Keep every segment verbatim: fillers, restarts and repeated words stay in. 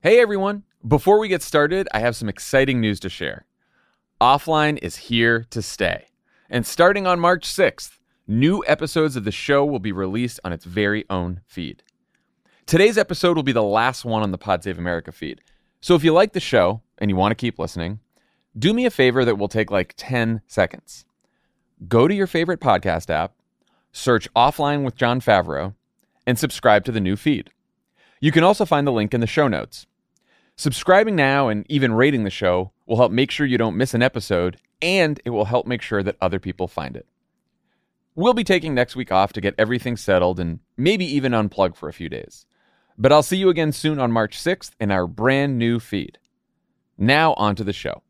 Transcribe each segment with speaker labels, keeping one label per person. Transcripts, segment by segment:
Speaker 1: Hey everyone! Before we get started, I have some exciting news to share. Offline is here to stay. And starting on March sixth, new episodes of the show will be released on its very own feed. Today's episode will be the last one on the Pod Save America feed. So if you like the show and you want to keep listening, do me a favor that will take like ten seconds. Go to your favorite podcast app, search Offline with Jon Favreau, and subscribe to the new feed. You can also find the link in the show notes. Subscribing now and even rating the show will help make sure you don't miss an episode, and it will help make sure that other people find it. We'll be taking next week off to get everything settled and maybe even unplug for a few days. But I'll see you again soon on March sixth in our brand new feed. Now on to the show.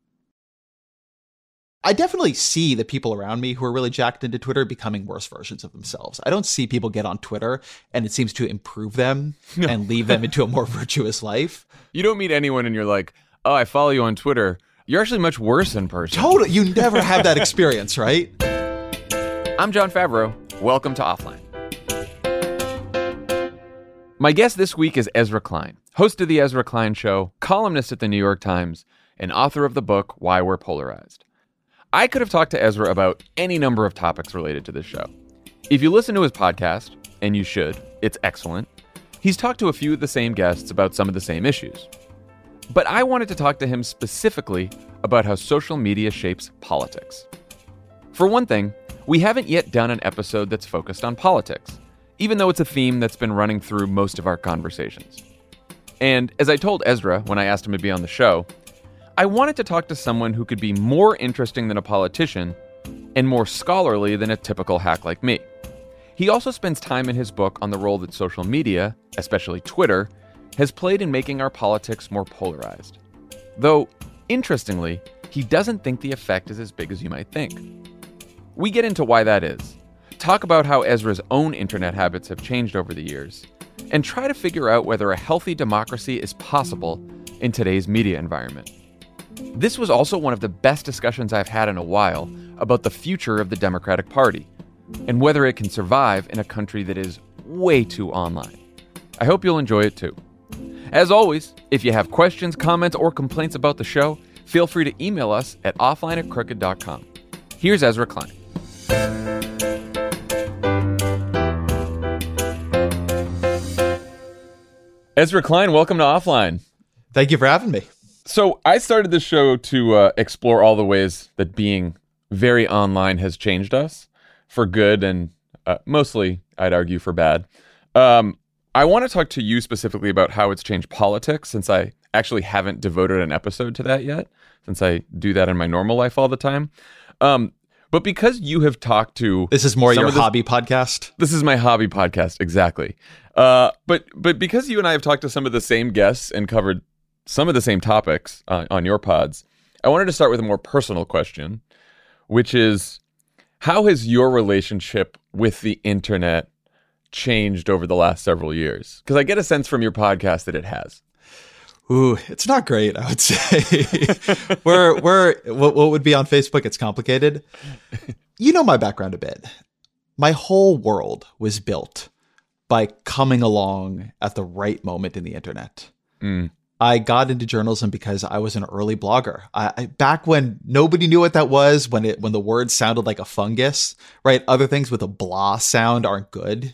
Speaker 2: I definitely see the people around me who are really jacked into Twitter becoming worse versions of themselves. I don't see people get on Twitter and it seems to improve them no. and leave them into a more virtuous life.
Speaker 1: You don't meet anyone and you're like, oh, I follow you on Twitter. You're actually much worse in person.
Speaker 2: Totally. You never have that experience, right?
Speaker 1: I'm Jon Favreau. Welcome to Offline. My guest this week is Ezra Klein, host of The Ezra Klein Show, columnist at The New York Times, and author of the book Why We're Polarized. I could have talked to Ezra about any number of topics related to this show. If you listen to his podcast, and you should, it's excellent, he's talked to a few of the same guests about some of the same issues. But I wanted to talk to him specifically about how social media shapes politics. For one thing, we haven't yet done an episode that's focused on politics, even though it's a theme that's been running through most of our conversations. And as I told Ezra when I asked him to be on the show, I wanted to talk to someone who could be more interesting than a politician and more scholarly than a typical hack like me. He also spends time in his book on the role that social media, especially Twitter, has played in making our politics more polarized. Though, interestingly, he doesn't think the effect is as big as you might think. We get into why that is, talk about how Ezra's own internet habits have changed over the years, and try to figure out whether a healthy democracy is possible in today's media environment. This was also one of the best discussions I've had in a while about the future of the Democratic Party and whether it can survive in a country that is way too online. I hope you'll enjoy it too. As always, if you have questions, comments, or complaints about the show, feel free to email us at offline at crooked dot com. Here's Ezra Klein. Ezra Klein, welcome to Offline.
Speaker 2: Thank you for having me.
Speaker 1: So I started this show to uh, explore all the ways that being very online has changed us for good and uh, mostly, I'd argue, for bad. Um, I want to talk to you specifically about how it's changed politics, since I actually haven't devoted an episode to that yet, since I do that in my normal life all the time. Um, but because you have talked to...
Speaker 2: This is more your hobby podcast?
Speaker 1: This is my hobby podcast, exactly. Uh, but but because you and I have talked to some of the same guests and covered some of the same topics uh, on your pods, I wanted to start with a more personal question, which is, how has your relationship with the internet changed over the last several years? Because I get a sense from your podcast that it has.
Speaker 2: Ooh, it's not great, I would say. we're, we're, what, what would be on Facebook, it's complicated. You know my background a bit. My whole world was built by coming along at the right moment in the internet. Mm. I got into journalism because I was an early blogger. I, I, back when nobody knew what that was, when it when the word sounded like a fungus, right? Other things with a blah sound aren't good.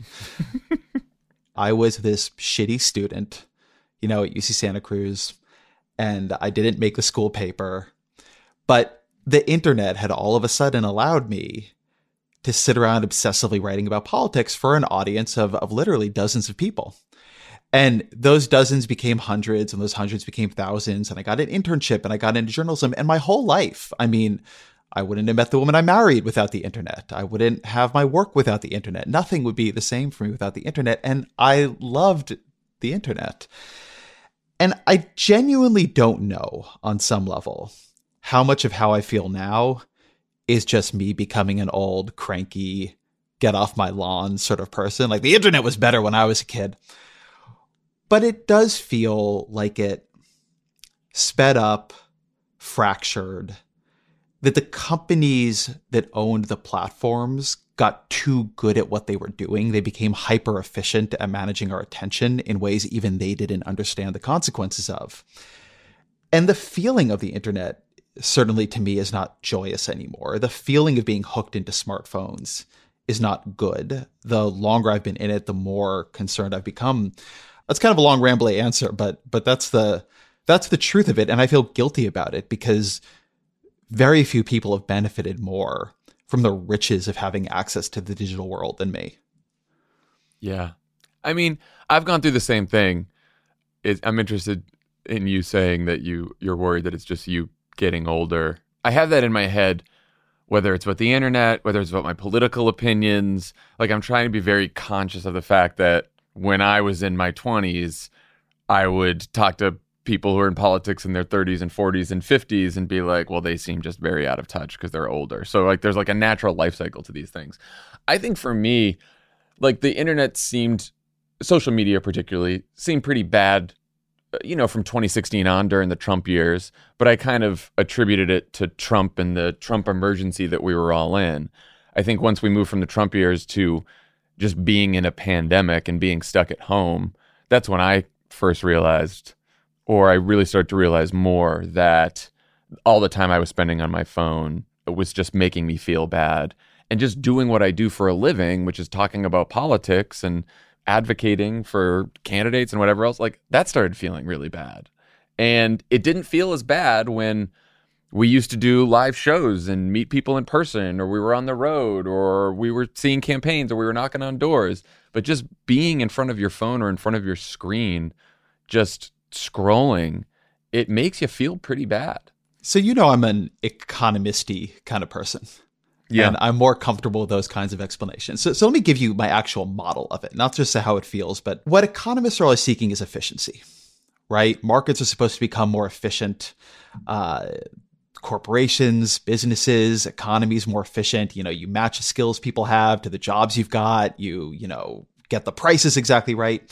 Speaker 2: I was this shitty student, you know, at U C Santa Cruz, and I didn't make the school paper. But the internet had all of a sudden allowed me to sit around obsessively writing about politics for an audience of, of literally dozens of people. And those dozens became hundreds, and those hundreds became thousands. And I got an internship, and I got into journalism. And my whole life, I mean, I wouldn't have met the woman I married without the internet. I wouldn't have my work without the internet. Nothing would be the same for me without the internet. And I loved the internet. And I genuinely don't know, on some level, how much of how I feel now is just me becoming an old, cranky, get off my lawn sort of person. Like, the internet was better when I was a kid. But it does feel like it sped up, fractured, that the companies that owned the platforms got too good at what they were doing. They became hyper efficient at managing our attention in ways even they didn't understand the consequences of. And the feeling of the internet, certainly to me, is not joyous anymore. The feeling of being hooked into smartphones is not good. The longer I've been in it, the more concerned I've become. That's kind of a long, rambly answer, but but that's the that's the truth of it. And I feel guilty about it because very few people have benefited more from the riches of having access to the digital world than me.
Speaker 1: Yeah. I mean, I've gone through the same thing. It, I'm interested in you saying that you, you're worried that it's just you getting older. I have that in my head, whether it's about the internet, whether it's about my political opinions. Like, I'm trying to be very conscious of the fact that when I was in my twenties, I would talk to people who are in politics in their thirties and forties and fifties and be like, well, they seem just very out of touch because they're older. So like there's like a natural life cycle to these things. I think for me, like the internet seemed, social media particularly, seemed pretty bad, you know, from twenty sixteen on during the Trump years. But I kind of attributed it to Trump and the Trump emergency that we were all in. I think once we moved from the Trump years to just being in a pandemic and being stuck at home, that's when I first realized, or I really started to realize more, that all the time I was spending on my phone was just making me feel bad. And just doing what I do for a living, which is talking about politics and advocating for candidates and whatever else, like that started feeling really bad. And it didn't feel as bad when we used to do live shows and meet people in person, or we were on the road, or we were seeing campaigns, or we were knocking on doors. But just being in front of your phone or in front of your screen, just scrolling, it makes you feel pretty bad.
Speaker 2: So you know I'm an economisty kind of person. Yeah. And I'm more comfortable with those kinds of explanations. So, so let me give you my actual model of it, not just how it feels, but what economists are always seeking is efficiency, right? Markets are supposed to become more efficient. Uh, corporations, businesses, economies more efficient. You know, you match the skills people have to the jobs you've got. You, you know, get the prices exactly right.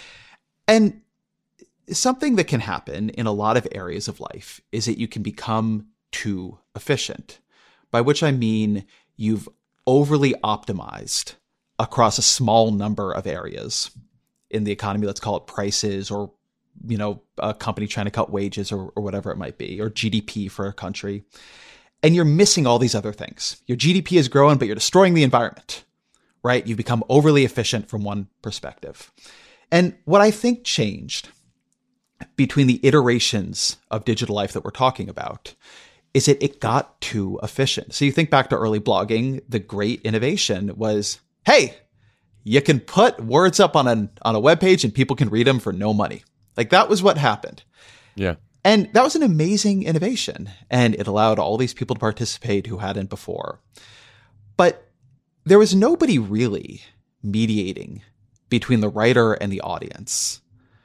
Speaker 2: And something that can happen in a lot of areas of life is that you can become too efficient, by which I mean you've overly optimized across a small number of areas in the economy. Let's call it prices, or, you know, a company trying to cut wages, or, or whatever it might be, or G D P for a country. And you're missing all these other things. Your G D P is growing, but you're destroying the environment, right? You've become overly efficient from one perspective. And what I think changed between the iterations of digital life that we're talking about is that it got too efficient. So you think back to early blogging, the great innovation was, hey, you can put words up on a, on a web page and people can read them for no money. Like that was what happened.
Speaker 1: Yeah.
Speaker 2: And that was an amazing innovation. And it allowed all these people to participate who hadn't before. But there was nobody really mediating between the writer and the audience,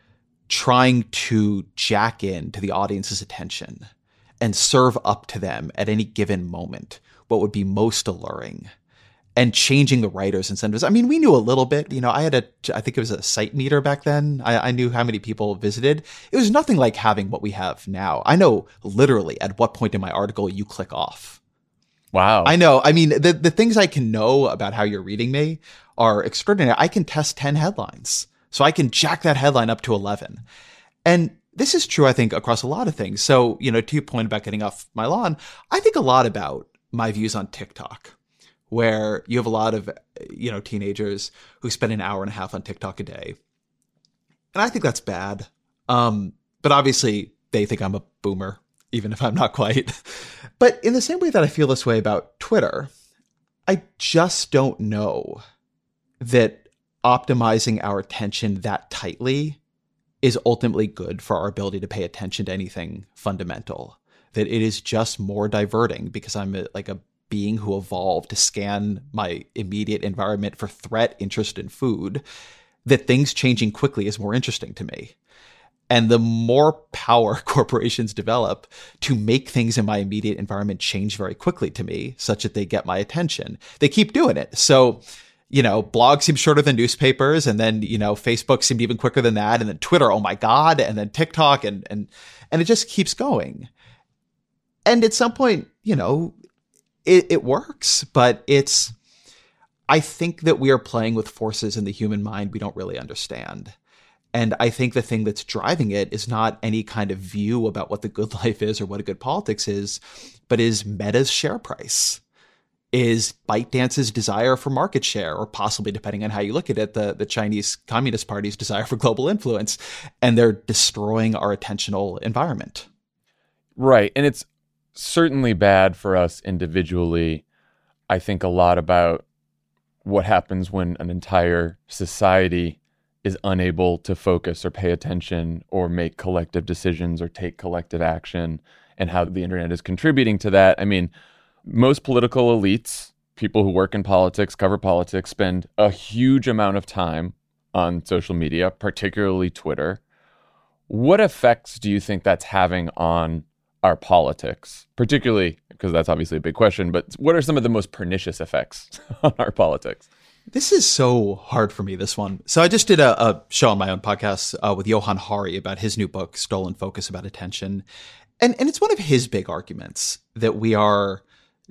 Speaker 2: trying to jack in to the audience's attention and serve up to them at any given moment what would be most alluring, and changing the writer's incentives. I mean, we knew a little bit, you know, I had a, I think it was a site meter back then. I, I knew how many people visited. It was nothing like having what we have now. I know literally at what point in my article you click off.
Speaker 1: Wow.
Speaker 2: I know. I mean, the, the things I can know about how you're reading me are extraordinary. I can test ten headlines. So I can jack that headline up to eleven. And this is true, I think, across a lot of things. So, you know, to your point about getting off my lawn, I think a lot about my views on TikTok, where you have a lot of, you know, teenagers who spend an hour and a half on TikTok a day. And I think that's bad. Um, but obviously they think I'm a boomer, even if I'm not quite. But in the same way that I feel this way about Twitter, I just don't know that optimizing our attention that tightly is ultimately good for our ability to pay attention to anything fundamental. That it is just more diverting because I'm a, like a being who evolved to scan my immediate environment for threat, interest, and food, that things changing quickly is more interesting to me. And the more power corporations develop to make things in my immediate environment change very quickly to me, such that they get my attention, they keep doing it. So, you know, blogs seem shorter than newspapers, and then, you know, Facebook seemed even quicker than that, and then Twitter, oh my God, and then TikTok, and and and it just keeps going. And at some point, you know, it, it works, but it's, I think that we are playing with forces in the human mind we don't really understand. And I think the thing that's driving it is not any kind of view about what the good life is or what a good politics is, but is Meta's share price, is ByteDance's desire for market share, or possibly, depending on how you look at it, the, the Chinese Communist Party's desire for global influence. And they're destroying our attentional environment.
Speaker 1: Right. And it's certainly bad for us individually. I think a lot about what happens when an entire society is unable to focus or pay attention or make collective decisions or take collective action, and how the internet is contributing to that. I mean, most political elites, people who work in politics, cover politics, spend a huge amount of time on social media, particularly Twitter. What effects do you think that's having on our politics, particularly, because that's obviously a big question, but what are some of the most pernicious effects on our politics?
Speaker 2: This is so hard for me, this one. So I just did a, a show on my own podcast uh, with Johan Hari about his new book, Stolen Focus, about attention. And, and it's one of his big arguments that we are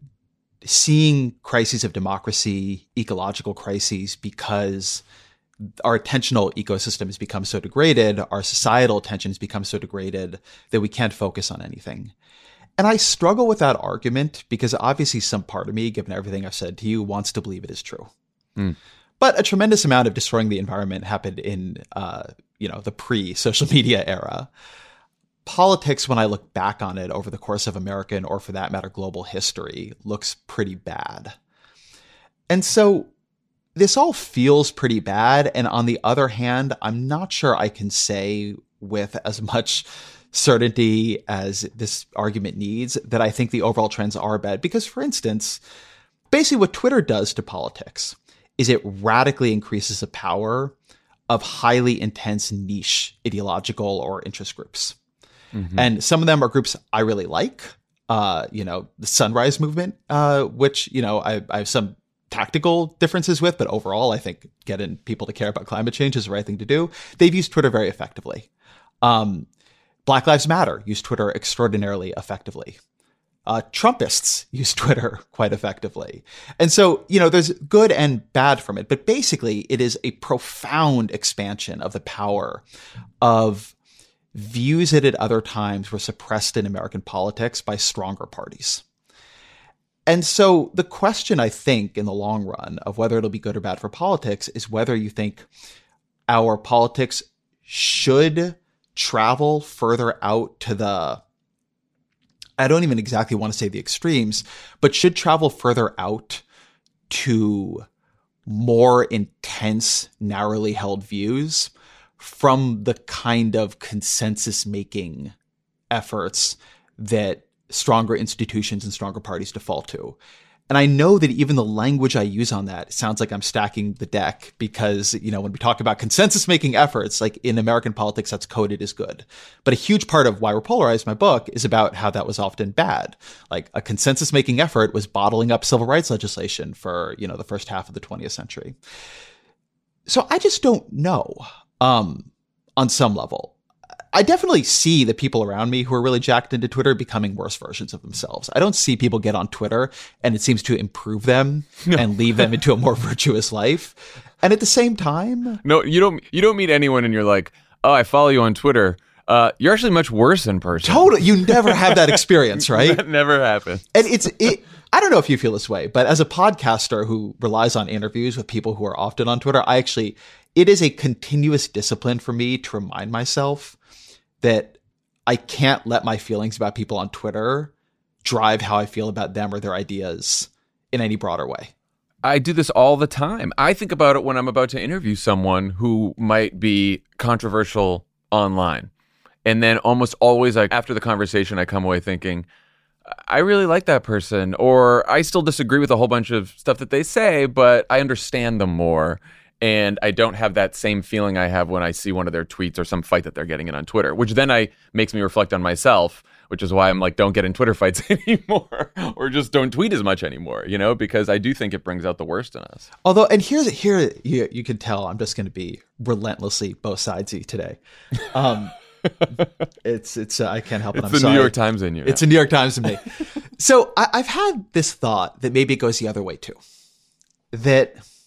Speaker 2: seeing crises of democracy, ecological crises, because our attentional ecosystem has become so degraded, our societal attention has become so degraded that we can't focus on anything. And I struggle with that argument because obviously some part of me, given everything I've said to you, wants to believe it is true. Mm. But a tremendous amount of destroying the environment happened in, uh, you know, the pre-social media era. Politics, when I look back on it over the course of American, or for that matter, global history, looks pretty bad. And so this all feels pretty bad. And on the other hand, I'm not sure I can say with as much certainty as this argument needs that I think the overall trends are bad. Because, for instance, basically what Twitter does to politics is it radically increases the power of highly intense niche ideological or interest groups. Mm-hmm. And some of them are groups I really like. Uh, you know, the Sunrise Movement, uh, which, you know, I, I have some tactical differences with, but overall, I think getting people to care about climate change is the right thing to do. They've used Twitter very effectively. Um, Black Lives Matter use Twitter extraordinarily effectively. Uh, Trumpists use Twitter quite effectively. And so, you know, there's good and bad from it, but basically it is a profound expansion of the power of views that at other times were suppressed in American politics by stronger parties. And so the question, I think, in the long run of whether it'll be good or bad for politics is whether you think our politics should travel further out to the, I don't even exactly want to say the extremes, but should travel further out to more intense, narrowly held views from the kind of consensus-making efforts that stronger institutions and stronger parties default to. And I know that even the language I use on that sounds like I'm stacking the deck because, you know, when we talk about consensus-making efforts, like in American politics, that's coded as good. But a huge part of Why We're Polarized, my book, is about how that was often bad. Like a consensus-making effort was bottling up civil rights legislation for, you know, the first half of the twentieth century. So I just don't know, um, on some level. I definitely see the people around me who are really jacked into Twitter becoming worse versions of themselves. I don't see people get on Twitter and it seems to improve them no. and lead them into a more virtuous life. And at the same time,
Speaker 1: no, you don't. You don't meet anyone and you're like, "Oh, I follow you on Twitter." Uh, you're actually much worse in person.
Speaker 2: Totally, you never have that experience, right?
Speaker 1: That never happened.
Speaker 2: And it's it. I don't know if you feel this way, but as a podcaster who relies on interviews with people who are often on Twitter, I actually it is a continuous discipline for me to remind myself that I can't let my feelings about people on Twitter drive how I feel about them or their ideas in any broader way.
Speaker 1: I do this all the time. I think about it when I'm about to interview someone who might be controversial online. And then almost always, like, after the conversation, I come away thinking, I really like that person, or I still disagree with a whole bunch of stuff that they say, but I understand them more. And I don't have that same feeling I have when I see one of their tweets or some fight that they're getting in on Twitter, which then I makes me reflect on myself, which is why I'm like, don't get in Twitter fights anymore, or just don't tweet as much anymore, you know, because I do think it brings out the worst in us.
Speaker 2: Although, and here's here you you can tell I'm just going to be relentlessly both sidesy today. Um, it's it's uh, I can't help it.
Speaker 1: It's
Speaker 2: I'm
Speaker 1: the
Speaker 2: sorry.
Speaker 1: New York Times in you.
Speaker 2: It's a New York Times in me. So I, I've had this thought that maybe it goes the other way too, that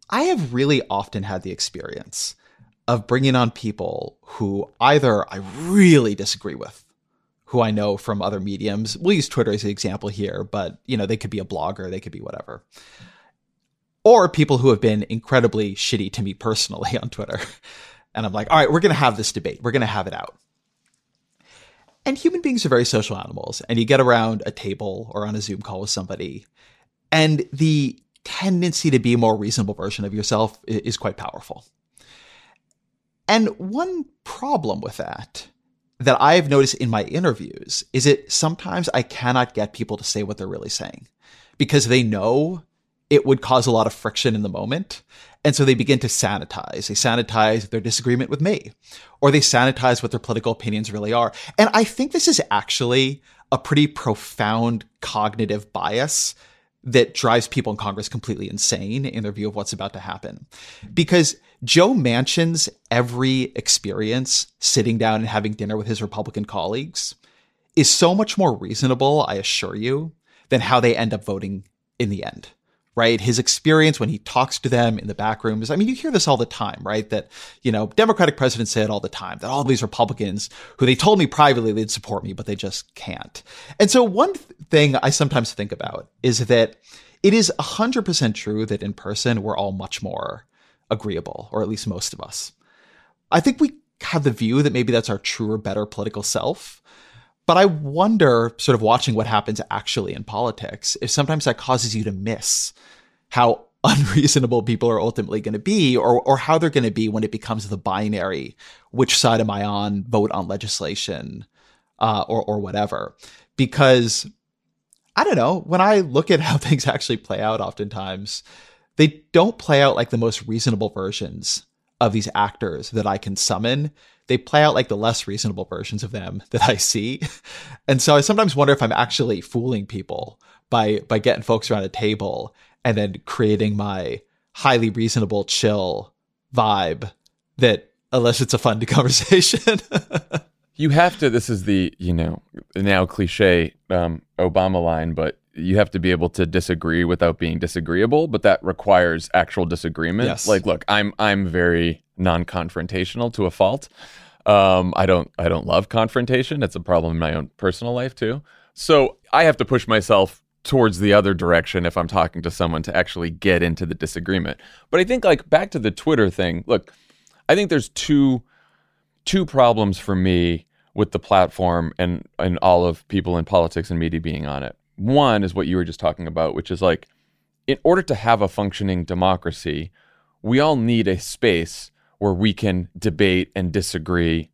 Speaker 2: I have really often had the experience of bringing on people who either I really disagree with, who I know from other mediums. We'll use Twitter as an example here, but you know, they could be a blogger, they could be whatever. Or people who have been incredibly shitty to me personally on Twitter. And I'm like, all right, we're going to have this debate. We're going to have it out. And human beings are very social animals. And you get around a table or on a Zoom call with somebody, and the tendency to be a more reasonable version of yourself is quite powerful. And one problem with that that I've noticed in my interviews is that sometimes I cannot get people to say what they're really saying because they know it would cause a lot of friction in the moment. And so they begin to sanitize. They sanitize their disagreement with me, or they sanitize what their political opinions really are. And I think this is actually a pretty profound cognitive bias that drives people in Congress completely insane in their view of what's about to happen. Because Joe Manchin's every experience sitting down and having dinner with his Republican colleagues is so much more reasonable, I assure you, than how they end up voting in the end. Right? His experience when he talks to them in the back rooms. I mean, you hear this all the time, right? That, you know, Democratic presidents say it all the time, that all these Republicans who they told me privately they'd support me, but they just can't. And so one thing I sometimes think about is that it is one hundred percent true that in person, we're all much more agreeable, or at least most of us. I think we have the view that maybe that's our truer, better political self. But I wonder, sort of watching what happens actually in politics, if sometimes that causes you to miss how unreasonable people are ultimately going to be, or or how they're going to be when it becomes the binary, which side am I on, vote on legislation, uh, or or whatever. Because, I don't know, when I look at how things actually play out oftentimes, they don't play out like the most reasonable versions of these actors that I can summon. They play out like the less reasonable versions of them that I see. And so I sometimes wonder if I'm actually fooling people by by getting folks around a table and then creating my highly reasonable, chill vibe that elicits a fun conversation.
Speaker 1: You have to, this is the, you know, now cliche um, Obama line, but you have to be able to disagree without being disagreeable, but that requires actual disagreement.
Speaker 2: Yes.
Speaker 1: Like, look, I'm I'm very non-confrontational to a fault. Um, I don't I don't love confrontation. It's a problem in my own personal life too. So I have to push myself towards the other direction if I'm talking to someone to actually get into the disagreement. But I think, like, back to the Twitter thing, look, I think there's two two problems for me with the platform and and all of people in politics and media being on it. One is what you were just talking about, which is like, in order to have a functioning democracy, we all need a space where we can debate and disagree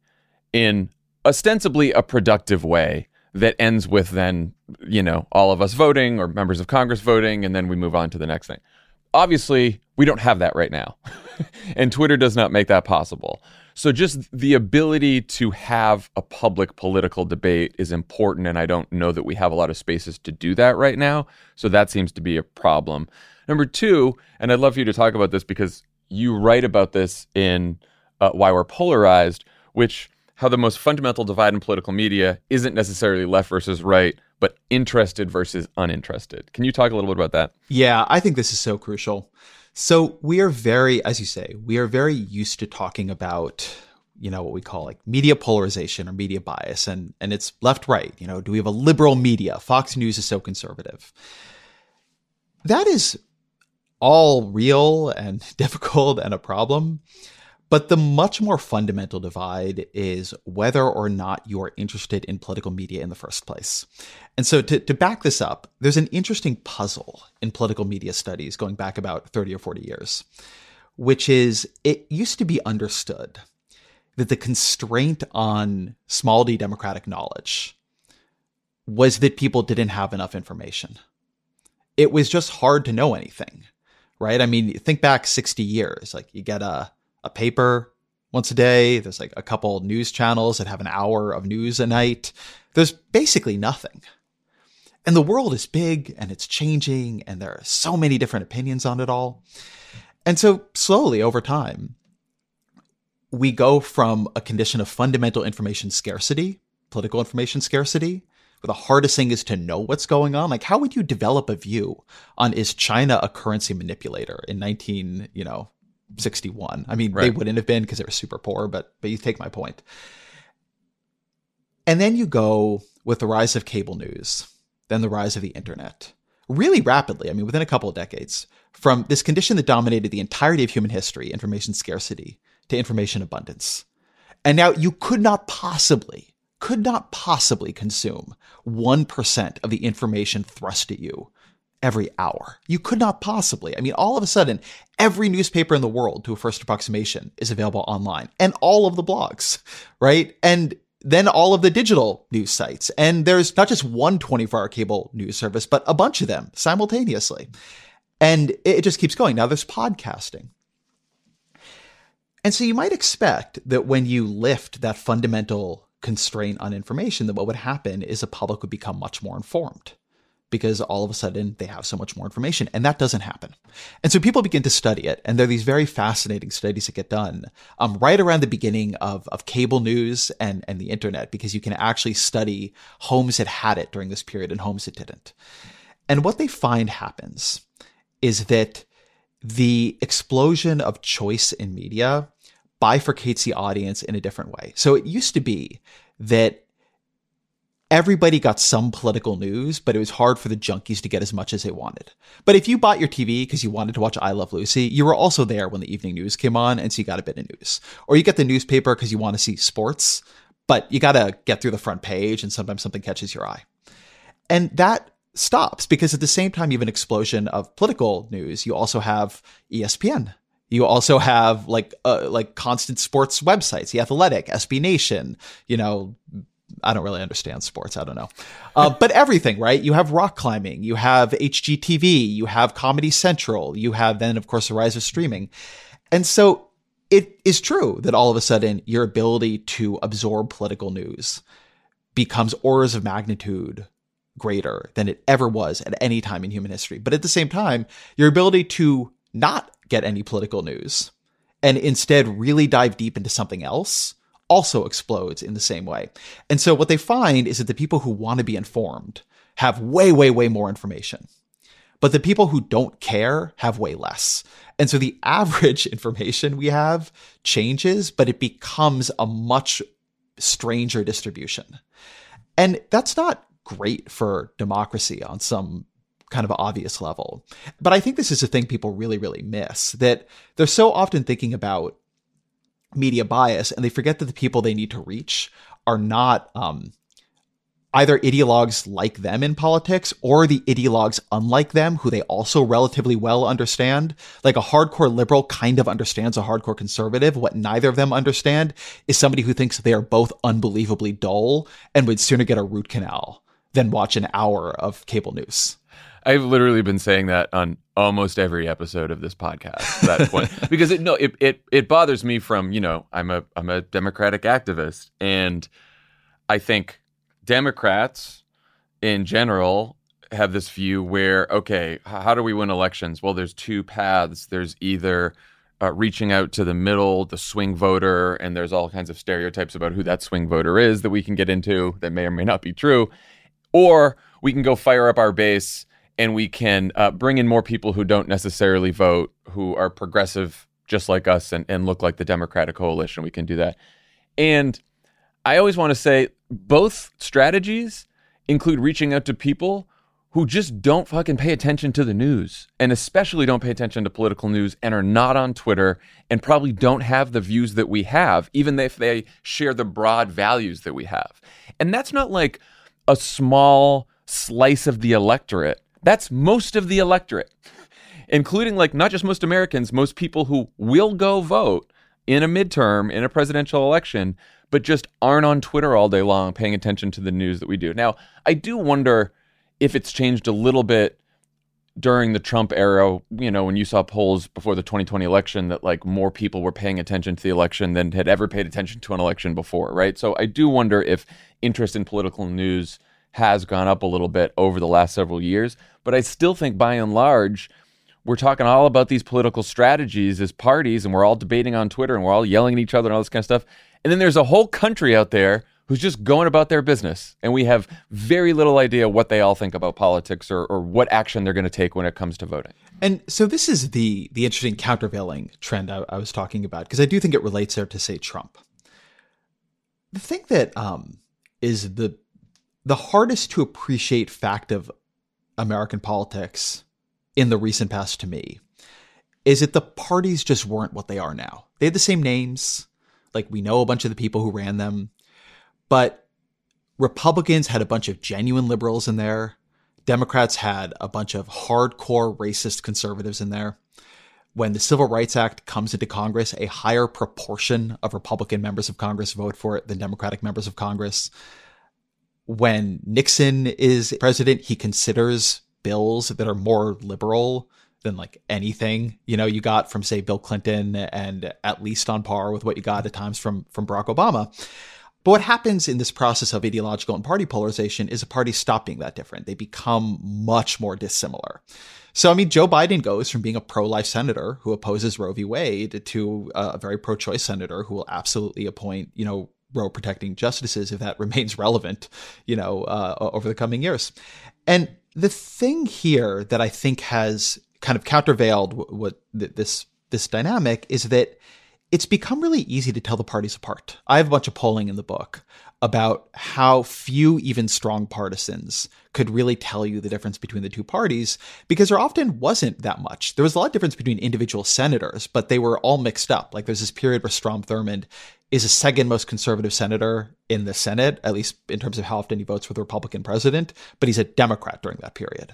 Speaker 1: in ostensibly a productive way that ends with then, you know, all of us voting or members of Congress voting, and then we move on to the next thing. Obviously, we don't have that right now, and Twitter does not make that possible. So just the ability to have a public political debate is important, and I don't know that we have a lot of spaces to do that right now. So that seems to be a problem. Number two, and I'd love for you to talk about this because you write about this in uh, Why We're Polarized, which how the most fundamental divide in political media isn't necessarily left versus right, but interested versus uninterested. Can you talk a little bit about that?
Speaker 2: Yeah, I think this is so crucial. So we are very, as you say, we are very used to talking about, you know, what we call like media polarization or media bias, and and it's left-right. You know, do we have a liberal media? Fox News is so conservative. That is all real and difficult and a problem. But the much more fundamental divide is whether or not you're interested in political media in the first place. And so to, to back this up, there's an interesting puzzle in political media studies going back about thirty or forty years, which is it used to be understood that the constraint on small d democratic knowledge was that people didn't have enough information. It was just hard to know anything, right? I mean, think back sixty years, like you get a a paper once a day. There's like a couple news channels that have an hour of news a night. There's basically nothing. And the world is big and it's changing and there are so many different opinions on it all. And so slowly over time, we go from a condition of fundamental information scarcity, political information scarcity, where the hardest thing is to know what's going on. Like, how would you develop a view on, is China a currency manipulator in nineteen, you know, sixty-one? I mean, right. They wouldn't have been because they were super poor, but but you take my point. And then you go with the rise of cable news, then the rise of the internet, really rapidly. I mean, within a couple of decades, from this condition that dominated the entirety of human history, information scarcity, to information abundance. And now you could not possibly, could not possibly consume one percent of the information thrust at you every hour. You could not possibly. I mean, all of a sudden, every newspaper in the world, to a first approximation, is available online, and all of the blogs, right? And then all of the digital news sites. And there's not just one twenty-four hour cable news service, but a bunch of them simultaneously. And it just keeps going. Now there's podcasting. And so you might expect that when you lift that fundamental constraint on information, that what would happen is the public would become much more informed, because all of a sudden they have so much more information, and that doesn't happen. And so people begin to study it, and there are these very fascinating studies that get done um, right around the beginning of, of cable news and, and the internet, because you can actually study homes that had it during this period and homes that didn't. And what they find happens is that the explosion of choice in media bifurcates the audience in a different way. So it used to be that everybody got some political news, but it was hard for the junkies to get as much as they wanted. But if you bought your T V because you wanted to watch I Love Lucy, you were also there when the evening news came on, and so you got a bit of news. Or you get the newspaper because you want to see sports, but you got to get through the front page, and sometimes something catches your eye. And that stops, because at the same time you have an explosion of political news, you also have E S P N. You also have like uh, like constant sports websites, The Athletic, S B Nation, you know, I don't really understand sports. I don't know. Uh, but everything, right? You have rock climbing, you have H G T V, you have Comedy Central, you have then, of course, the rise of streaming. And so it is true that all of a sudden your ability to absorb political news becomes orders of magnitude greater than it ever was at any time in human history. But at the same time, your ability to not get any political news and instead really dive deep into something else also explodes in the same way. And so what they find is that the people who want to be informed have way, way, way more information, but the people who don't care have way less. And so the average information we have changes, but it becomes a much stranger distribution. And that's not great for democracy on some kind of obvious level. But I think this is a thing people really, really miss, that they're so often thinking about media bias, and they forget that the people they need to reach are not um, either ideologues like them in politics or the ideologues unlike them who they also relatively well understand. Like a hardcore liberal kind of understands a hardcore conservative. What neither of them understand is somebody who thinks they are both unbelievably dull and would sooner get a root canal than watch an hour of cable news.
Speaker 1: I've literally been saying that on almost every episode of this podcast. That point, because it no, it, it it bothers me from, you know, I'm a I'm a Democratic activist, and I think Democrats in general have this view where, okay, how do we win elections? Well, there's two paths. There's either uh, reaching out to the middle, the swing voter, and there's all kinds of stereotypes about who that swing voter is that we can get into that may or may not be true, or we can go fire up our base. And we can uh, bring in more people who don't necessarily vote, who are progressive just like us and, and look like the Democratic coalition. We can do that. And I always want to say both strategies include reaching out to people who just don't fucking pay attention to the news, and especially don't pay attention to political news and are not on Twitter and probably don't have the views that we have, even if they share the broad values that we have. And that's not like a small slice of the electorate. That's most of the electorate, including like not just most Americans, most people who will go vote in a midterm, in a presidential election, but just aren't on Twitter all day long paying attention to the news that we do. Now, I do wonder if it's changed a little bit during the Trump era, you know, when you saw polls before the twenty twenty election that like more people were paying attention to the election than had ever paid attention to an election before, right? So I do wonder if interest in political news has gone up a little bit over the last several years. But I still think by and large, we're talking all about these political strategies as parties, and we're all debating on Twitter, and we're all yelling at each other and all this kind of stuff. And then there's a whole country out there who's just going about their business, and we have very little idea what they all think about politics or, or what action they're going to take when it comes to voting.
Speaker 2: And so this is the the interesting countervailing trend I, I was talking about, because I do think it relates there to, say, Trump. The thing that um, is the the hardest to appreciate fact of American politics in the recent past to me is that the parties just weren't what they are now. They had the same names. Like, we know a bunch of the people who ran them, but Republicans had a bunch of genuine liberals in there. Democrats had a bunch of hardcore racist conservatives in there. When the Civil Rights Act comes into Congress, a higher proportion of Republican members of Congress vote for it than Democratic members of Congress. When Nixon is president, he considers bills that are more liberal than like anything, you know, you got from, say, Bill Clinton, and at least on par with what you got at times from, from Barack Obama. But what happens in this process of ideological and party polarization is a party stop being that different. They become much more dissimilar. So, I mean, Joe Biden goes from being a pro-life senator who opposes Roe v. Wade to a very pro-choice senator who will absolutely appoint, you know, Roe protecting justices if that remains relevant, you know, uh, over the coming years. And the thing here that I think has kind of countervailed what this this dynamic is that it's become really easy to tell the parties apart. I have a bunch of polling in the book about how few even strong partisans could really tell you the difference between the two parties, because there often wasn't that much. There was a lot of difference between individual senators, but they were all mixed up. Like, there's this period where Strom Thurmond is the second most conservative senator in the Senate, at least in terms of how often he votes for the Republican president, but he's a Democrat during that period.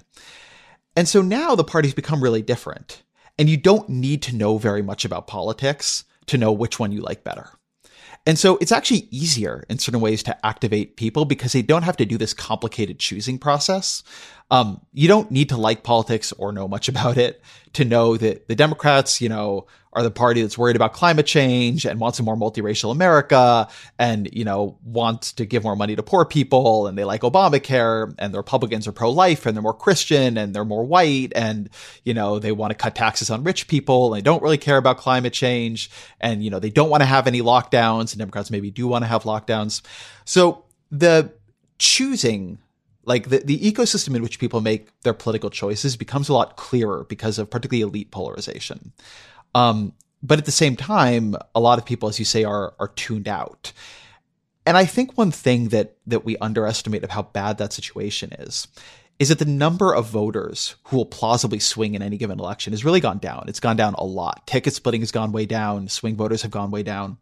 Speaker 2: And so now the parties become really different, and you don't need to know very much about politics to know which one you like better. And so it's actually easier in certain ways to activate people because they don't have to do this complicated choosing process. Um, you don't need to like politics or know much about it to know that the Democrats, you know, are the party that's worried about climate change and wants a more multiracial America and, you know, wants to give more money to poor people, and they like Obamacare, and the Republicans are pro-life and they're more Christian and they're more white, and, you know, they want to cut taxes on rich people and they don't really care about climate change, and, you know, they don't want to have any lockdowns, and Democrats maybe do want to have lockdowns. So the choosing, like the, the ecosystem in which people make their political choices becomes a lot clearer because of particularly elite polarization. Um, but at the same time, a lot of people, as you say, are are tuned out. And I think one thing that that we underestimate of how bad that situation is, is that the number of voters who will plausibly swing in any given election has really gone down. It's gone down a lot. Ticket splitting has gone way down. Swing voters have gone way down.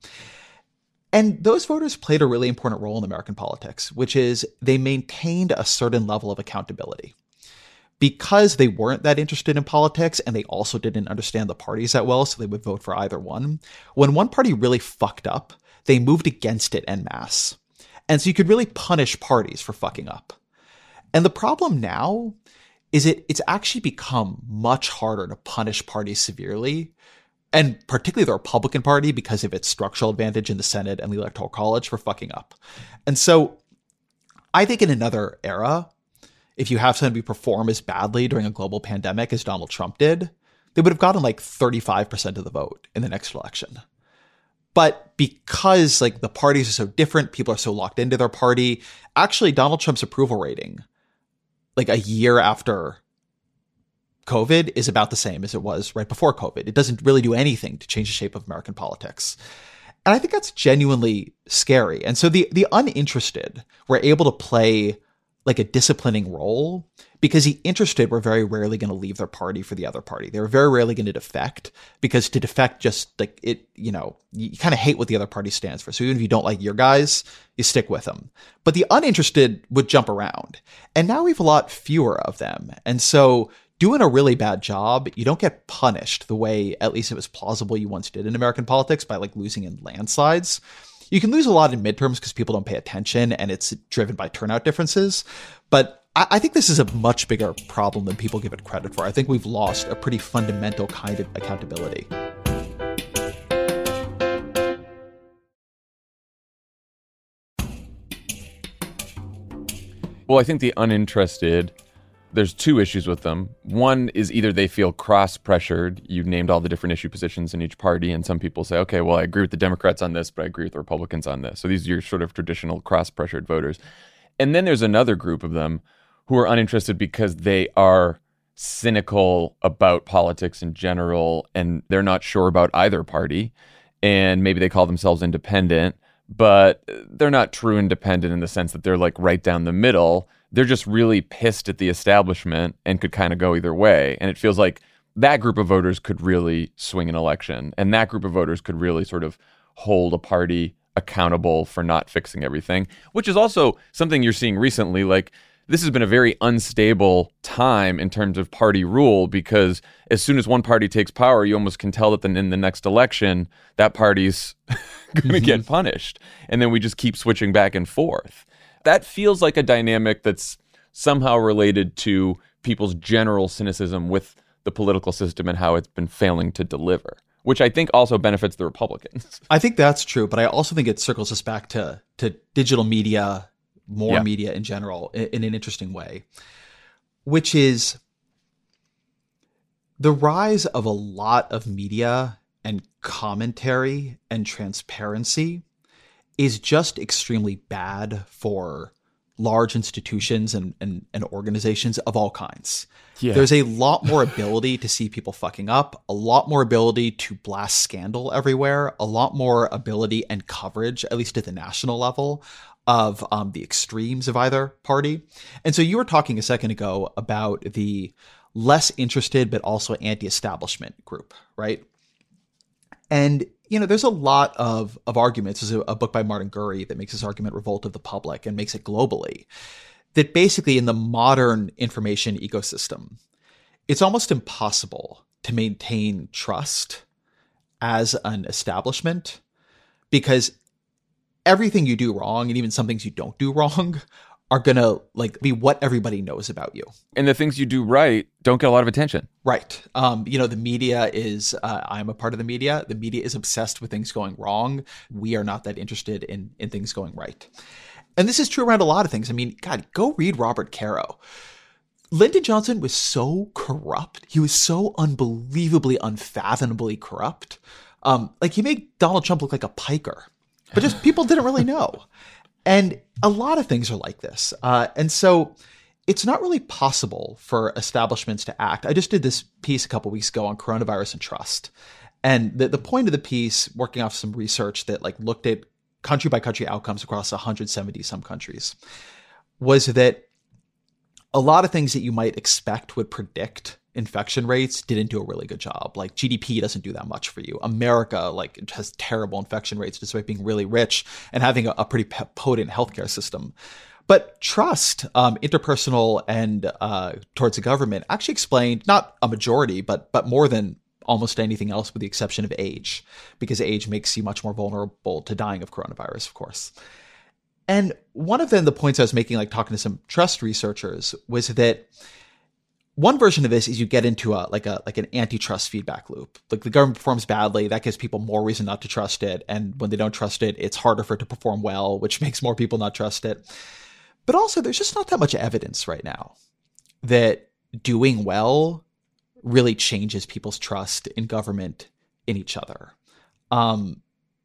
Speaker 2: And those voters played a really important role in American politics, which is they maintained a certain level of accountability. Because they weren't that interested in politics, and they also didn't understand the parties that well, so they would vote for either one. When one party really fucked up, they moved against it en masse. And so you could really punish parties for fucking up. And the problem now is it it's actually become much harder to punish parties severely, and particularly the Republican Party, because of its structural advantage in the Senate and the Electoral College for fucking up. And so I think in another era, if you have somebody perform as badly during a global pandemic as Donald Trump did, they would have gotten like thirty-five percent of the vote in the next election. But because like the parties are so different, people are so locked into their party, actually Donald Trump's approval rating, like a year after COVID, is about the same as it was right before COVID. It doesn't really do anything to change the shape of American politics. And I think that's genuinely scary. And so the the uninterested were able to play like a disciplining role, because the interested were very rarely going to leave their party for the other party. They were very rarely going to defect, because to defect just like it, you know, you kind of hate what the other party stands for. So even if you don't like your guys, you stick with them. But the uninterested would jump around. And now we have a lot fewer of them. And so doing a really bad job, you don't get punished the way, at least it was plausible you once did in American politics, by like losing in landslides. You can lose a lot in midterms because people don't pay attention and it's driven by turnout differences. But I, I think this is a much bigger problem than people give it credit for. I think we've lost a pretty fundamental kind of accountability.
Speaker 1: Well, I think the uninterested there's two issues with them. One is either they feel cross-pressured. You've named all the different issue positions in each party, and some people say, okay, well, I agree with the Democrats on this, but I agree with the Republicans on this. So these are your sort of traditional cross-pressured voters. And then there's another group of them who are uninterested because they are cynical about politics in general, and they're not sure about either party. And maybe they call themselves independent, but they're not true independent in the sense that they're like right down the middle. They're just really pissed at the establishment and could kind of go either way. And it feels like that group of voters could really swing an election. And that group of voters could really sort of hold a party accountable for not fixing everything, which is also something you're seeing recently. Like, this has been a very unstable time in terms of party rule, because as soon as one party takes power, you almost can tell that then in the next election, that party's going to mm-hmm. get punished. And then we just keep switching back and forth. That feels like a dynamic that's somehow related to people's general cynicism with the political system and how it's been failing to deliver, which I think also benefits the Republicans.
Speaker 2: I think that's true, but I also think it circles us back to to digital media, more yeah. media in general, in, in an interesting way, which is the rise of a lot of media and commentary and transparency is just extremely bad for large institutions and, and, and organizations of all kinds. Yeah. There's a lot more ability to see people fucking up, a lot more ability to blast scandal everywhere, a lot more ability and coverage, at least at the national level, of um, the extremes of either party. And so you were talking a second ago about the less interested but also anti-establishment group, right? And you know, there's a lot of, of arguments. There's a, a book by Martin Gurry that makes this argument, Revolt of the Public, and makes it globally, that basically in the modern information ecosystem, it's almost impossible to maintain trust as an establishment, because everything you do wrong, and even some things you don't do wrong, are going to like be what everybody knows about you.
Speaker 1: And the things you do right don't get a lot of attention.
Speaker 2: Right. Um, you know, the media is, uh, I'm a part of the media. The media is obsessed with things going wrong. We are not that interested in, in things going right. And this is true around a lot of things. I mean, God, go read Robert Caro. Lyndon Johnson was so corrupt. He was so unbelievably, unfathomably corrupt. Um, like he made Donald Trump look like a piker, but just people didn't really know. And a lot of things are like this. Uh, and so it's not really possible for establishments to act. I just did this piece a couple weeks ago on coronavirus and trust. And the, the point of the piece, working off some research that like looked at country by country outcomes across one hundred seventy some countries, was that a lot of things that you might expect would predict infection rates didn't do a really good job. Like G D P doesn't do that much for you. America like has terrible infection rates despite being really rich and having a, a pretty potent healthcare system. But trust, um, interpersonal and uh, towards the government, actually explained not a majority, but but more than almost anything else, with the exception of age, because age makes you much more vulnerable to dying of coronavirus, of course. And one of them, the points I was making, like talking to some trust researchers, was that one version of this is you get into a like a like an antitrust feedback loop. Like the government performs badly, that gives people more reason not to trust it. And when they don't trust it, it's harder for it to perform well, which makes more people not trust it. But also, there's just not that much evidence right now that doing well really changes people's trust in government, in each other. Um,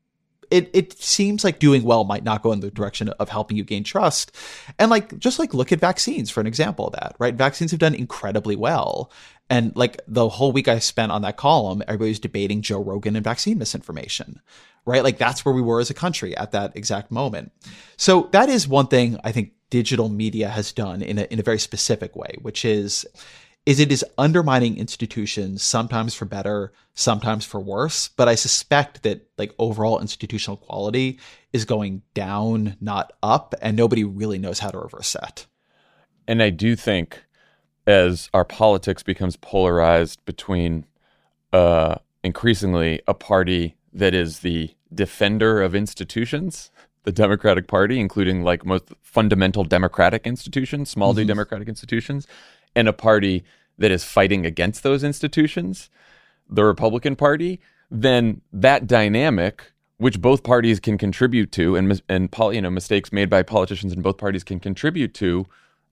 Speaker 2: It it seems like doing well might not go in the direction of helping you gain trust. And like, just like look at vaccines for an example of that, right? Vaccines have done incredibly well. And like the whole week I spent on that column, everybody was debating Joe Rogan and vaccine misinformation, right? Like that's where we were as a country at that exact moment. So that is one thing I think digital media has done in a, in a very specific way, which is is it is undermining institutions, sometimes for better, sometimes for worse. But I suspect that like overall institutional quality is going down, not up, and nobody really knows how to reverse that.
Speaker 1: And I do think as our politics becomes polarized between uh, increasingly a party that is the defender of institutions, the Democratic Party, including like most fundamental democratic institutions, small mm-hmm. d democratic institutions, and a party that is fighting against those institutions, the Republican Party, then that dynamic, which both parties can contribute to, and and you know mistakes made by politicians in both parties can contribute to,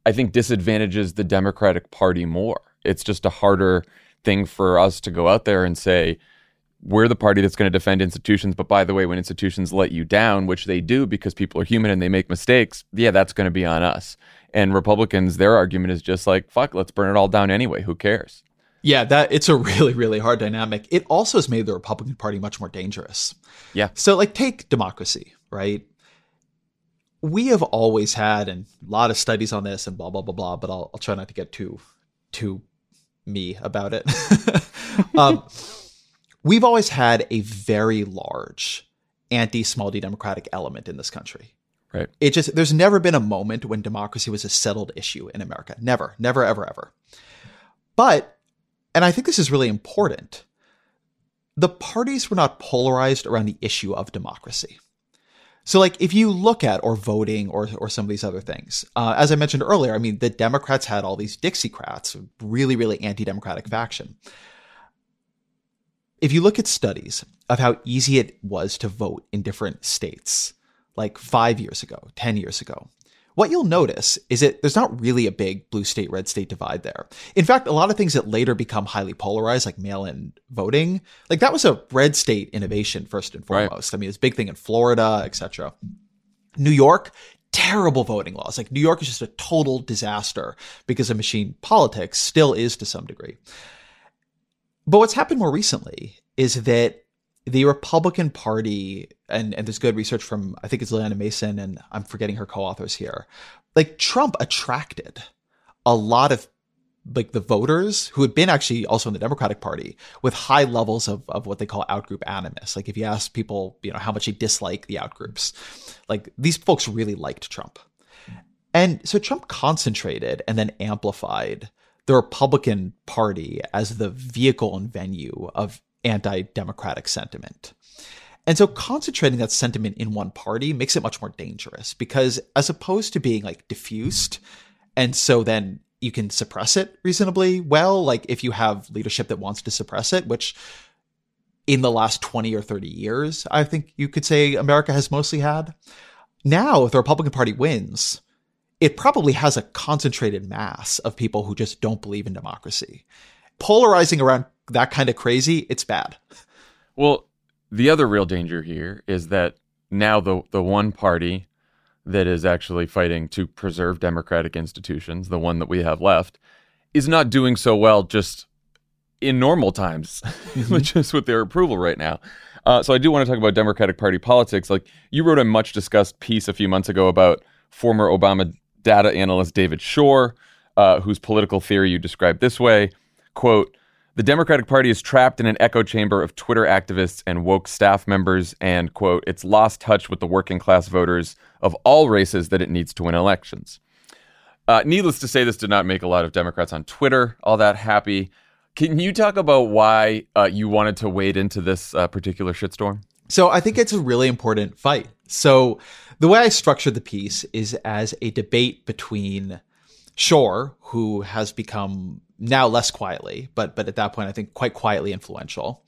Speaker 1: I think disadvantages the Democratic Party more. It's just a harder thing for us to go out there and say, we're the party that's going to defend institutions. But by the way, when institutions let you down, which they do because people are human and they make mistakes, yeah, that's going to be on us. And Republicans, their argument is just like, fuck, let's burn it all down anyway. Who cares?
Speaker 2: Yeah, that it's a really, really hard dynamic. It also has made the Republican Party much more dangerous.
Speaker 1: Yeah.
Speaker 2: So like take democracy, right? We have always had, and a lot of studies on this and blah, blah, blah, blah, but I'll, I'll try not to get too, too me about it. um, we've always had a very large anti-small d democratic element in this country.
Speaker 1: Right.
Speaker 2: It just, there's never been a moment when democracy was a settled issue in America. Never, never, ever, ever. But, and I think this is really important, the parties were not polarized around the issue of democracy. So like if you look at or voting or or some of these other things, uh, as I mentioned earlier, I mean, the Democrats had all these Dixiecrats, really, really anti-democratic faction. If you look at studies of how easy it was to vote in different states, like five years ago, ten years ago, what you'll notice is that there's not really a big blue state, red state divide there. In fact, a lot of things that later become highly polarized, like mail-in voting, like that was a red state innovation first and foremost. Right. I mean, it's a big thing in Florida, et cetera. New York, terrible voting laws. Like New York is just a total disaster because of machine politics, still is to some degree. But what's happened more recently is that the Republican Party, and, and there's good research from, I think it's Leanna Mason, and I'm forgetting her co-authors here, like Trump attracted a lot of like the voters who had been actually also in the Democratic Party with high levels of, of what they call outgroup animus. Like if you ask people, you know, how much they dislike the outgroups, like these folks really liked Trump. And so Trump concentrated and then amplified the Republican Party as the vehicle and venue of anti-democratic sentiment. And so concentrating that sentiment in one party makes it much more dangerous because as opposed to being like diffused, and so then you can suppress it reasonably well, like if you have leadership that wants to suppress it, which in the last twenty or thirty years, I think you could say America has mostly had. Now, if the Republican Party wins, it probably has a concentrated mass of people who just don't believe in democracy. Polarizing around that kind of crazy, it's bad.
Speaker 1: Well, the other real danger here is that now the the one party that is actually fighting to preserve democratic institutions, the one that we have left, is not doing so well just in normal times, mm-hmm. just with their approval right now. Uh, so I do want to talk about Democratic Party politics. Like you wrote a much discussed piece a few months ago about former Obama data analyst David Shor, uh, whose political theory you described this way, quote, "The Democratic Party is trapped in an echo chamber of Twitter activists and woke staff members and, quote, it's lost touch with the working class voters of all races that it needs to win elections." Uh, needless to say, this did not make a lot of Democrats on Twitter all that happy. Can you talk about why uh, you wanted to wade into this uh, particular shitstorm?
Speaker 2: So I think it's a really important fight. So the way I structured the piece is as a debate between Shor, who has become now less quietly, but but at that point, I think quite quietly influential,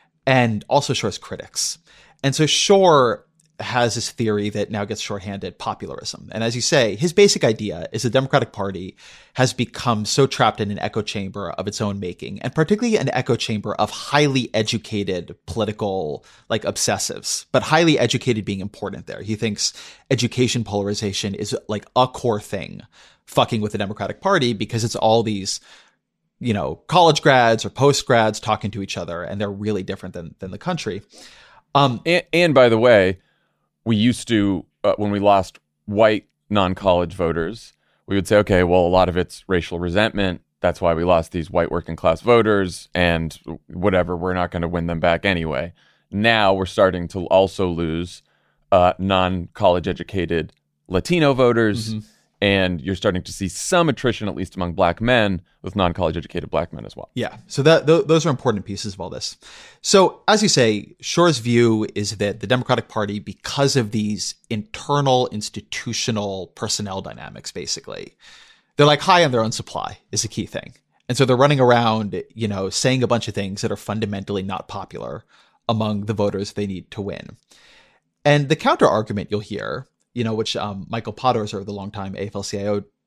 Speaker 2: and also Shor's critics. And so Shor has this theory that now gets shorthanded popularism. And as you say, his basic idea is the Democratic Party has become so trapped in an echo chamber of its own making, and particularly an echo chamber of highly educated political like obsessives, but highly educated being important there. He thinks education polarization is like a core thing fucking with the Democratic Party because it's all these, you know, college grads or post grads talking to each other, and they're really different than than the country. Um,
Speaker 1: and, and by the way, we used to, uh, when we lost white non-college voters, we would say, okay, well, a lot of it's racial resentment. That's why we lost these white working class voters and whatever, we're not going to win them back anyway. Now we're starting to also lose uh, non-college educated Latino voters. Mm-hmm. And you're starting to see some attrition, at least among black men, with non-college educated black men as well.
Speaker 2: Yeah. So that th- those are important pieces of all this. So as you say, Shor's view is that the Democratic Party, because of these internal institutional personnel dynamics, basically, they're like high on their own supply is a key thing. And so they're running around, you know, saying a bunch of things that are fundamentally not popular among the voters they need to win. And the counter argument you'll hear, you know, which um, Michael Podorzer, the longtime A F L C I O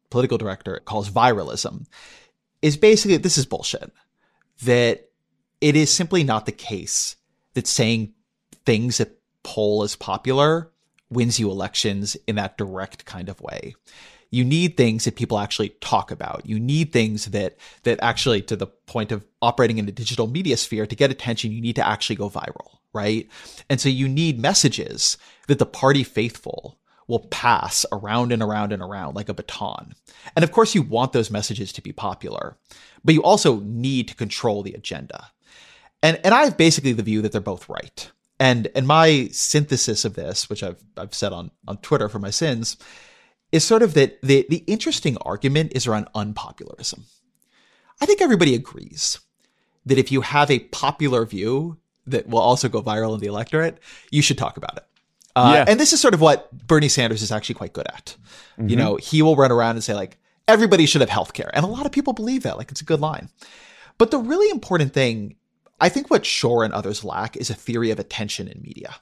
Speaker 2: political director, calls viralism, is basically, this is bullshit. That it is simply not the case that saying things that poll as popular wins you elections in that direct kind of way. You need things that people actually talk about. You need things that that actually, to the point of operating in the digital media sphere, to get attention, you need to actually go viral, right? And so you need messages that the party faithful will pass around and around and around like a baton. And of course, you want those messages to be popular, but you also need to control the agenda. And and I have basically the view that they're both right. And and my synthesis of this, which I've I've said on, on Twitter for my sins, is sort of that the, the interesting argument is around unpopularism. I think everybody agrees that if you have a popular view that will also go viral in the electorate, you should talk about it. Uh,
Speaker 1: yeah.
Speaker 2: And this is sort of what Bernie Sanders is actually quite good at.
Speaker 1: Mm-hmm.
Speaker 2: You know, he will run around and say, like, everybody should have healthcare. And a lot of people believe that. Like, it's a good line. But the really important thing, I think what Shor and others lack, is a theory of attention in media,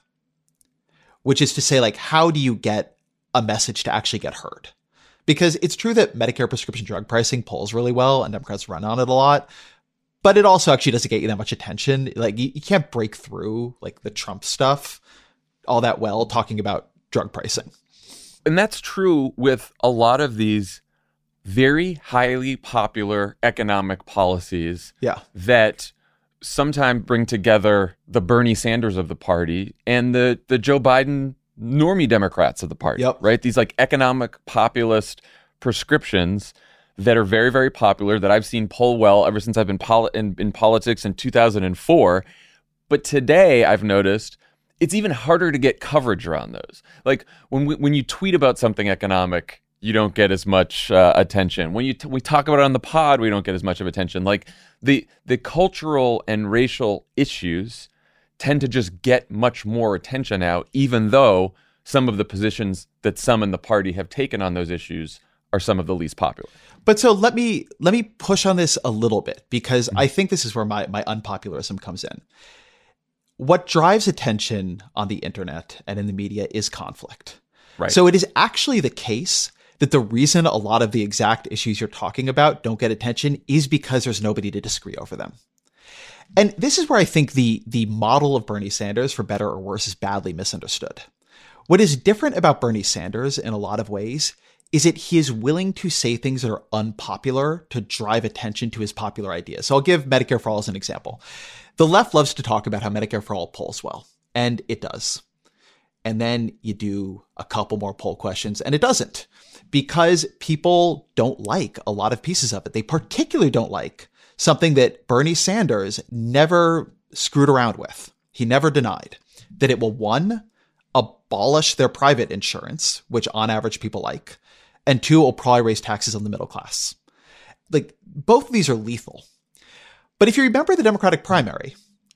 Speaker 2: which is to say, like, how do you get a message to actually get heard? Because it's true that Medicare prescription drug pricing polls really well and Democrats run on it a lot, but it also actually doesn't get you that much attention. Like, you, you can't break through like the Trump stuff all that well talking about drug pricing.
Speaker 1: And that's true with a lot of these very highly popular economic policies
Speaker 2: Yeah.
Speaker 1: that sometimes bring together the Bernie Sanders of the party and the, the Joe Biden normie Democrats of the party,
Speaker 2: Yep.
Speaker 1: right? These like economic populist prescriptions that are very, very popular that I've seen poll well ever since I've been poli- in, in politics in two thousand four. But today I've noticed it's even harder to get coverage around those. Like when we, when you tweet about something economic, you don't get as much uh, attention. When you t- we talk about it on the pod, we don't get as much of attention. Like the the cultural and racial issues tend to just get much more attention now, even though some of the positions that some in the party have taken on those issues are some of the least popular.
Speaker 2: But so let me let me push on this a little bit, because I think this is where my, my unpopularism comes in. What drives attention on the internet and in the media is conflict.
Speaker 1: Right.
Speaker 2: So it is actually the case that the reason a lot of the exact issues you're talking about don't get attention is because there's nobody to disagree over them. And this is where I think the the model of Bernie Sanders, for better or worse, is badly misunderstood. What is different about Bernie Sanders in a lot of ways is that he is willing to say things that are unpopular to drive attention to his popular ideas. So I'll give Medicare for All as an example. The left loves to talk about how Medicare for All polls well, and it does. And then you do a couple more poll questions and it doesn't, because people don't like a lot of pieces of it. They particularly don't like something that Bernie Sanders never screwed around with. He never denied that it will, one, abolish their private insurance, which on average people like, and two, it will probably raise taxes on the middle class. Like, both of these are lethal. But if you remember the Democratic primary,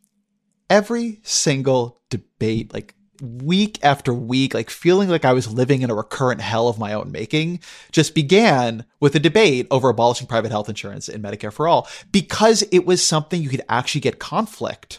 Speaker 2: every single debate, like week after week, like feeling like I was living in a recurrent hell of my own making, just began with a debate over abolishing private health insurance and Medicare for All, because it was something you could actually get conflict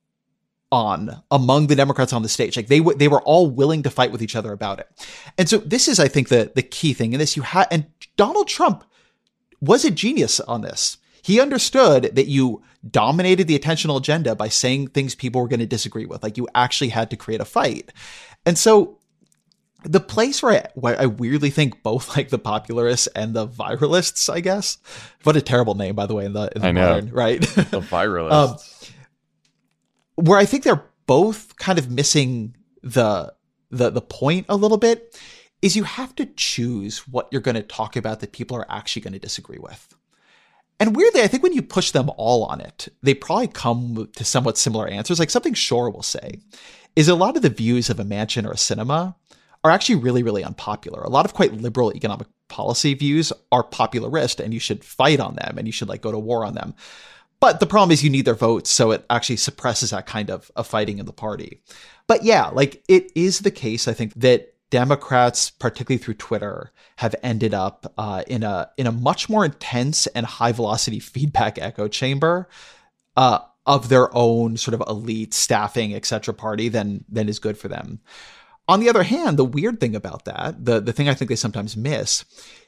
Speaker 2: on among the Democrats on the stage. Like they w- they were all willing to fight with each other about it. And so this is, I think, the the key thing in this. You had, and Donald Trump was a genius on this. He understood that you dominated the attentional agenda by saying things people were going to disagree with. Like you actually had to create a fight. And so the place where I, where I weirdly think both like the popularists and the viralists, I guess, what a terrible name, by the way, in the, in the
Speaker 1: I know.
Speaker 2: modern, right?
Speaker 1: The viralists.
Speaker 2: um, where I think they're both kind of missing the, the, the point a little bit is you have to choose what you're going to talk about that people are actually going to disagree with. And weirdly, I think when you push them all on it, they probably come to somewhat similar answers. Like something Shor will say is a lot of the views of a Manchin or a Sinema are actually really, really unpopular. A lot of quite liberal economic policy views are popularist, and you should fight on them and you should like go to war on them. But the problem is you need their votes, so it actually suppresses that kind of, of fighting in the party. But yeah, like it is the case, I think, that Democrats, particularly through Twitter, have ended up uh, in a in a much more intense and high velocity feedback echo chamber uh, of their own sort of elite staffing, et cetera party than than is good for them. On the other hand, the weird thing about that, the the thing I think they sometimes miss,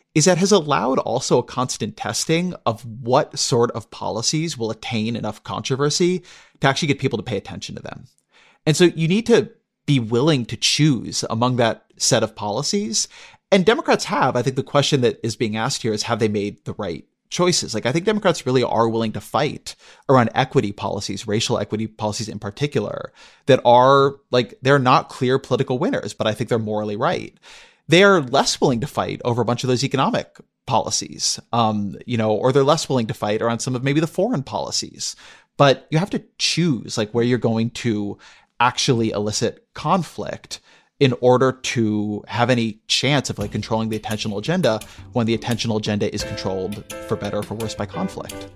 Speaker 2: is that has allowed also a constant testing of what sort of policies will attain enough controversy to actually get people to pay attention to them. And so you need to be willing to choose among that set of policies. And Democrats have. I think the question that is being asked here is, have they made the right choices? Like, I think Democrats really are willing to fight around equity policies, racial equity policies in particular, that are like, they're not clear political winners, but I think they're morally right. They're less willing to fight over a bunch of those economic policies, um, you know, or they're less willing to fight around some of maybe the foreign policies. But you have to choose like where you're going to actually elicit conflict in order to have any chance of like controlling the attentional agenda when the attentional agenda is controlled, for better or for worse, by conflict.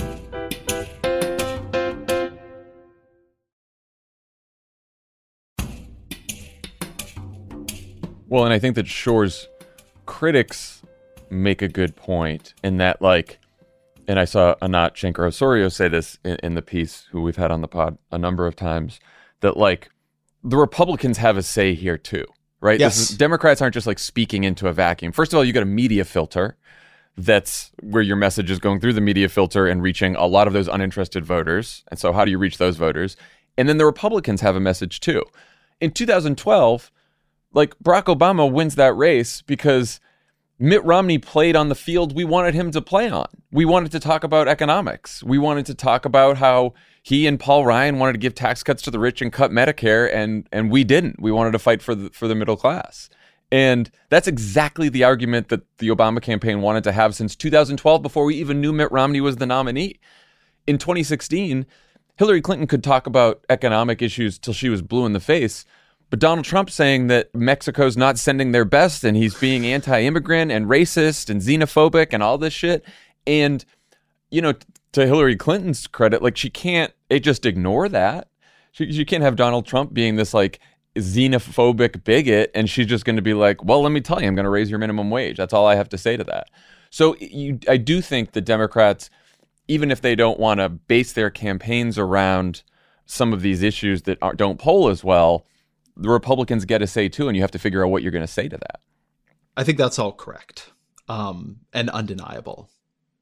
Speaker 1: Well, and I think that Shore's critics make a good point in that, like, and I saw Anat Shenker-Osorio say this in, in the piece, who we've had on the pod a number of times, that, like, the Republicans have a say here too, right?
Speaker 2: Yes.
Speaker 1: This is, Democrats aren't just, like, speaking into a vacuum. First of all, you got a media filter. That's where your message is going through the media filter and reaching a lot of those uninterested voters. And so how do you reach those voters? And then the Republicans have a message too. In two thousand twelve, like, Barack Obama wins that race because Mitt Romney played on the field we wanted him to play on. We wanted to talk about economics. We wanted to talk about how he and Paul Ryan wanted to give tax cuts to the rich and cut Medicare, and and we didn't. We wanted to fight for the, for the middle class. And that's exactly the argument that the Obama campaign wanted to have since two thousand twelve, before we even knew Mitt Romney was the nominee. In twenty sixteen, Hillary Clinton could talk about economic issues till she was blue in the face. But Donald Trump saying that Mexico's not sending their best and he's being anti-immigrant and racist and xenophobic and all this shit. And, you know, t- to Hillary Clinton's credit, like, she can't it just ignore that. She, she can't have Donald Trump being this, like, xenophobic bigot, and she's just going to be like, well, let me tell you, I'm going to raise your minimum wage. That's all I have to say to that. So you, I do think that Democrats, even if they don't want to base their campaigns around some of these issues that aren't, don't poll as well, the Republicans get a say too, and you have to figure out what you're going to say to that.
Speaker 2: I think that's all correct, um, and undeniable.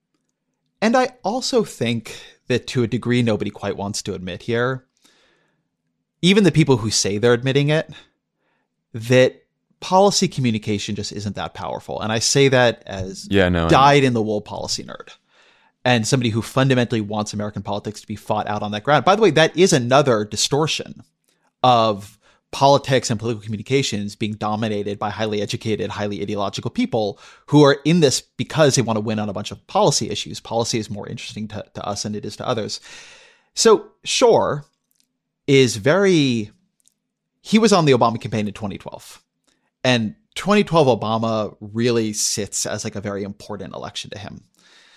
Speaker 2: And I also think that, to a degree nobody quite wants to admit here, even the people who say they're admitting it, that policy communication just isn't that powerful. And I say that as
Speaker 1: yeah, no,
Speaker 2: dyed-in-the-wool policy nerd and somebody who fundamentally wants American politics to be fought out on that ground. By the way, that is another distortion of politics and political communications being dominated by highly educated, highly ideological people who are in this because they want to win on a bunch of policy issues. Policy is more interesting to, to us than it is to others. So Shore is very, he was on the Obama campaign in twenty twelve. And twenty twelve Obama really sits as like a very important election to him.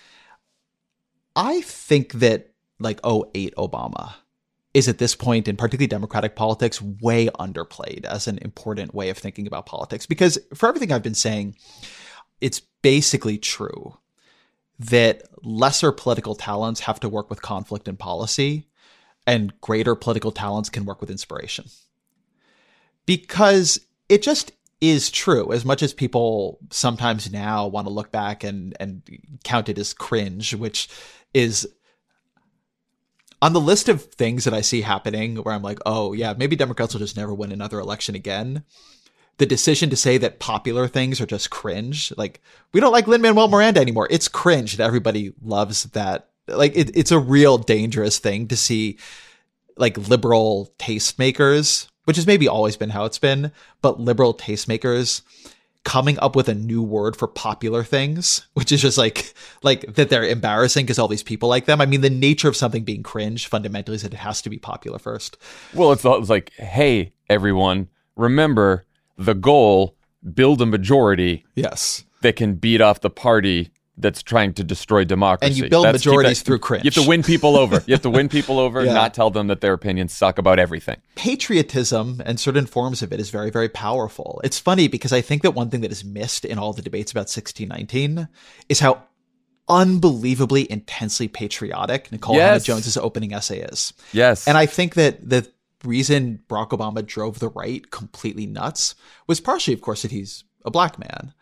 Speaker 2: I think that like oh eight Obama is at this point, in particularly Democratic politics, way underplayed as an important way of thinking about politics. Because for everything I've been saying, it's basically true that lesser political talents have to work with conflict and policy, and greater political talents can work with inspiration. Because it just is true, as much as people sometimes now want to look back and, and count it as cringe, which is on the list of things that I see happening where I'm like, oh yeah, maybe Democrats will just never win another election again. The decision to say that popular things are just cringe. Like, we don't like Lin-Manuel Miranda anymore. It's cringe that everybody loves that. Like, it, it's a real dangerous thing to see, like, liberal tastemakers, which has maybe always been how it's been, but liberal tastemakers coming up with a new word for popular things, which is just like, like that they're embarrassing because all these people like them. I mean, the nature of something being cringe fundamentally is that it has to be popular first.
Speaker 1: Well, it's, it's like, hey, everyone, remember the goal, build a majority.
Speaker 2: Yes.
Speaker 1: That can beat off the party that's trying to destroy democracy.
Speaker 2: And you build
Speaker 1: That's,
Speaker 2: majorities
Speaker 1: that,
Speaker 2: through cringe.
Speaker 1: You have to win people over. You have to win people over,
Speaker 2: yeah.
Speaker 1: not tell them that their opinions suck about everything.
Speaker 2: Patriotism and certain forms of it is very, very powerful. It's funny because I think that one thing that is missed in all the debates about sixteen nineteen is how unbelievably intensely patriotic Nikole
Speaker 1: yes.
Speaker 2: Hannah-Jones's opening essay is.
Speaker 1: Yes.
Speaker 2: And I think that the reason Barack Obama drove the right completely nuts was partially, of course, that he's a black man.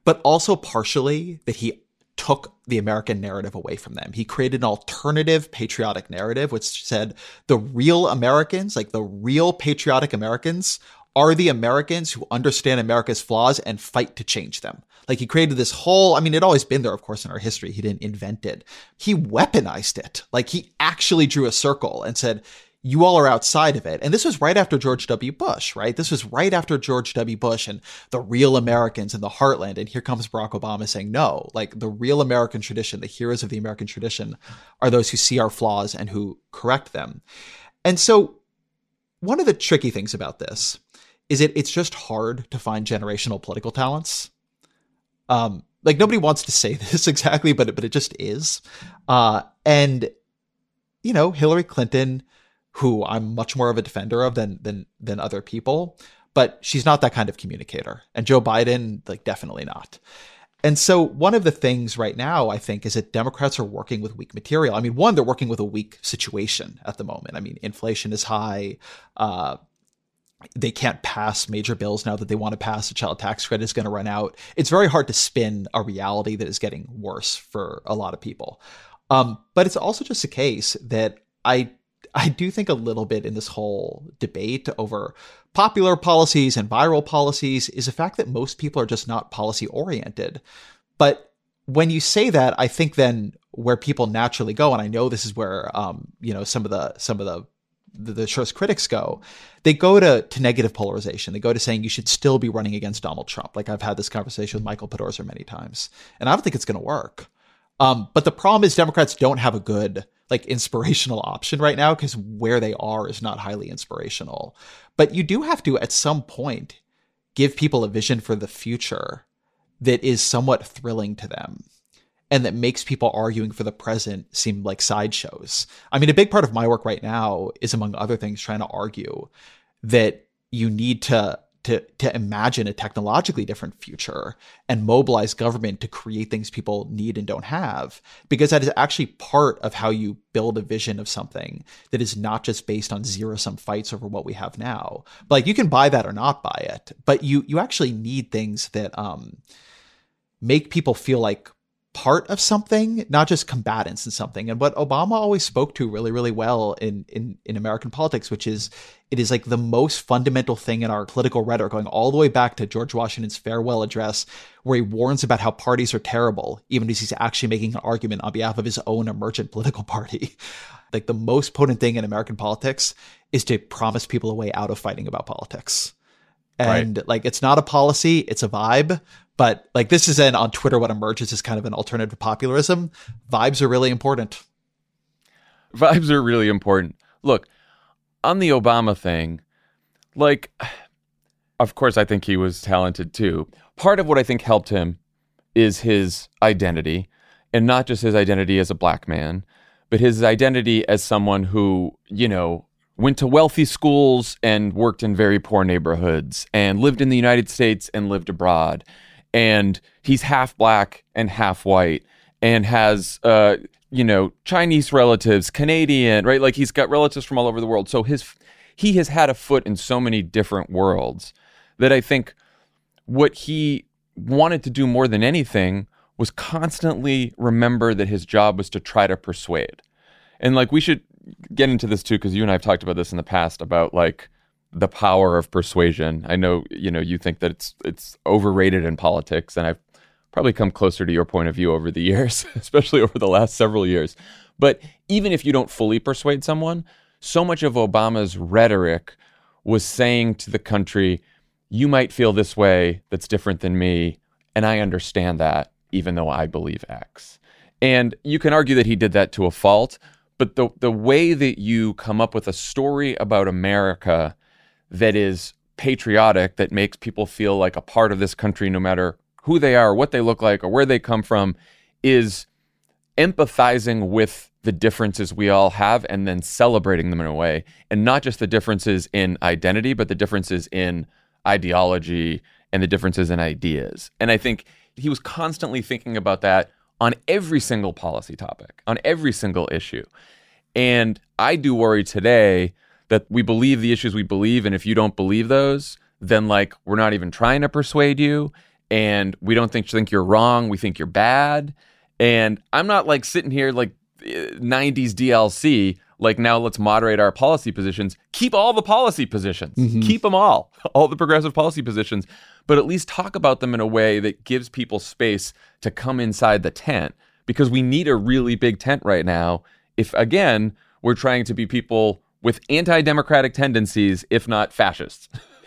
Speaker 2: but also partially that he took the American narrative away from them. He created an alternative patriotic narrative, which said the real Americans, like the real patriotic Americans, are the Americans who understand America's flaws and fight to change them. Like he created this whole, I mean, it'd always been there, of course, in our history. He didn't invent it. He weaponized it. Like he actually drew a circle and said, you all are outside of it. And this was right after George W. Bush, right? This was right after George W. Bush and the real Americans in the heartland. And here comes Barack Obama saying, no, like the real American tradition, the heroes of the American tradition are those who see our flaws and who correct them. And so one of the tricky things about this is that it's just hard to find generational political talents. Um, like nobody wants to say this exactly, but, but it just is. Uh, and, you know, Hillary Clinton, who I'm much more of a defender of than than than other people, but she's not that kind of communicator. And Joe Biden, like, definitely not. And so one of the things right now, I think, is that Democrats are working with weak material. I mean, one, they're working with a weak situation at the moment. I mean, inflation is high. Uh, they can't pass major bills now that they want to pass. The child tax credit is going to run out. It's very hard to spin a reality that is getting worse for a lot of people. Um, but it's also just a case that I I do think a little bit in this whole debate over popular policies and viral policies is the fact that most people are just not policy oriented. But when you say that, I think then where people naturally go, and I know this is where, um, you know, some of the, some of the, the, the show's critics go, they go to, to negative polarization. They go to saying you should still be running against Donald Trump. Like I've had this conversation with Michael Pedorza many times, and I don't think it's going to work. Um, but the problem is Democrats don't have a good, like, inspirational option right now because where they are is not highly inspirational. But you do have to, at some point, give people a vision for the future that is somewhat thrilling to them and that makes people arguing for the present seem like sideshows. I mean, a big part of my work right now is, among other things, trying to argue that you need to to to imagine a technologically different future and mobilize government to create things people need and don't have, because that is actually part of how you build a vision of something that is not just based on zero-sum fights over what we have now. But like, you can buy that or not buy it, but you you actually need things that um make people feel like part of something, not just combatants in something. And what Obama always spoke to really, really well in, in, in American politics, which is, it is like the most fundamental thing in our political rhetoric, going all the way back to George Washington's farewell address, where he warns about how parties are terrible, even as he's actually making an argument on behalf of his own emergent political party. Like the most potent thing in American politics is to promise people a way out of fighting about politics. And right. like, it's not a policy, it's a vibe. But like, this is an, on Twitter, what emerges is kind of an alternative to popularism. Vibes are really important.
Speaker 1: Vibes are really important. Look, on the Obama thing, like, of course, I think he was talented too. Part of what I think helped him is his identity, and not just his identity as a black man, but his identity as someone who, you know, went to wealthy schools and worked in very poor neighborhoods and lived in the United States and lived abroad. And he's half black and half white and has, uh, you know, Chinese relatives, Canadian, right? Like he's got relatives from all over the world. So his he has had a foot in so many different worlds that I think what he wanted to do more than anything was constantly remember that his job was to try to persuade. And like, we should get into this too, because you and I have talked about this in the past about like the power of persuasion. I know, you know, you think that it's it's overrated in politics, and I've probably come closer to your point of view over the years, especially over the last several years. But even if you don't fully persuade someone, so much of Obama's rhetoric was saying to the country, you might feel this way that's different than me, and I understand that, even though I believe X. And you can argue that he did that to a fault, but the the way that you come up with a story about America that is patriotic, that makes people feel like a part of this country, no matter who they are, what they look like, or where they come from, is empathizing with the differences we all have and then celebrating them in a way. And not just the differences in identity, but the differences in ideology and the differences in ideas. And I think he was constantly thinking about that on every single policy topic, on every single issue. And I do worry today that we believe the issues we believe, and if you don't believe those, then like we're not even trying to persuade you. and we don't think think you're wrong. We think you're bad. And I'm not like sitting here like nineties D L C, like now let's moderate our policy positions. Keep all the policy positions. Mm-hmm. Keep them all, all the progressive policy positions, but at least talk about them in a way that gives people space to come inside the tent, because we need a really big tent right now if, again, we're trying to be people with anti-democratic tendencies, if not fascists.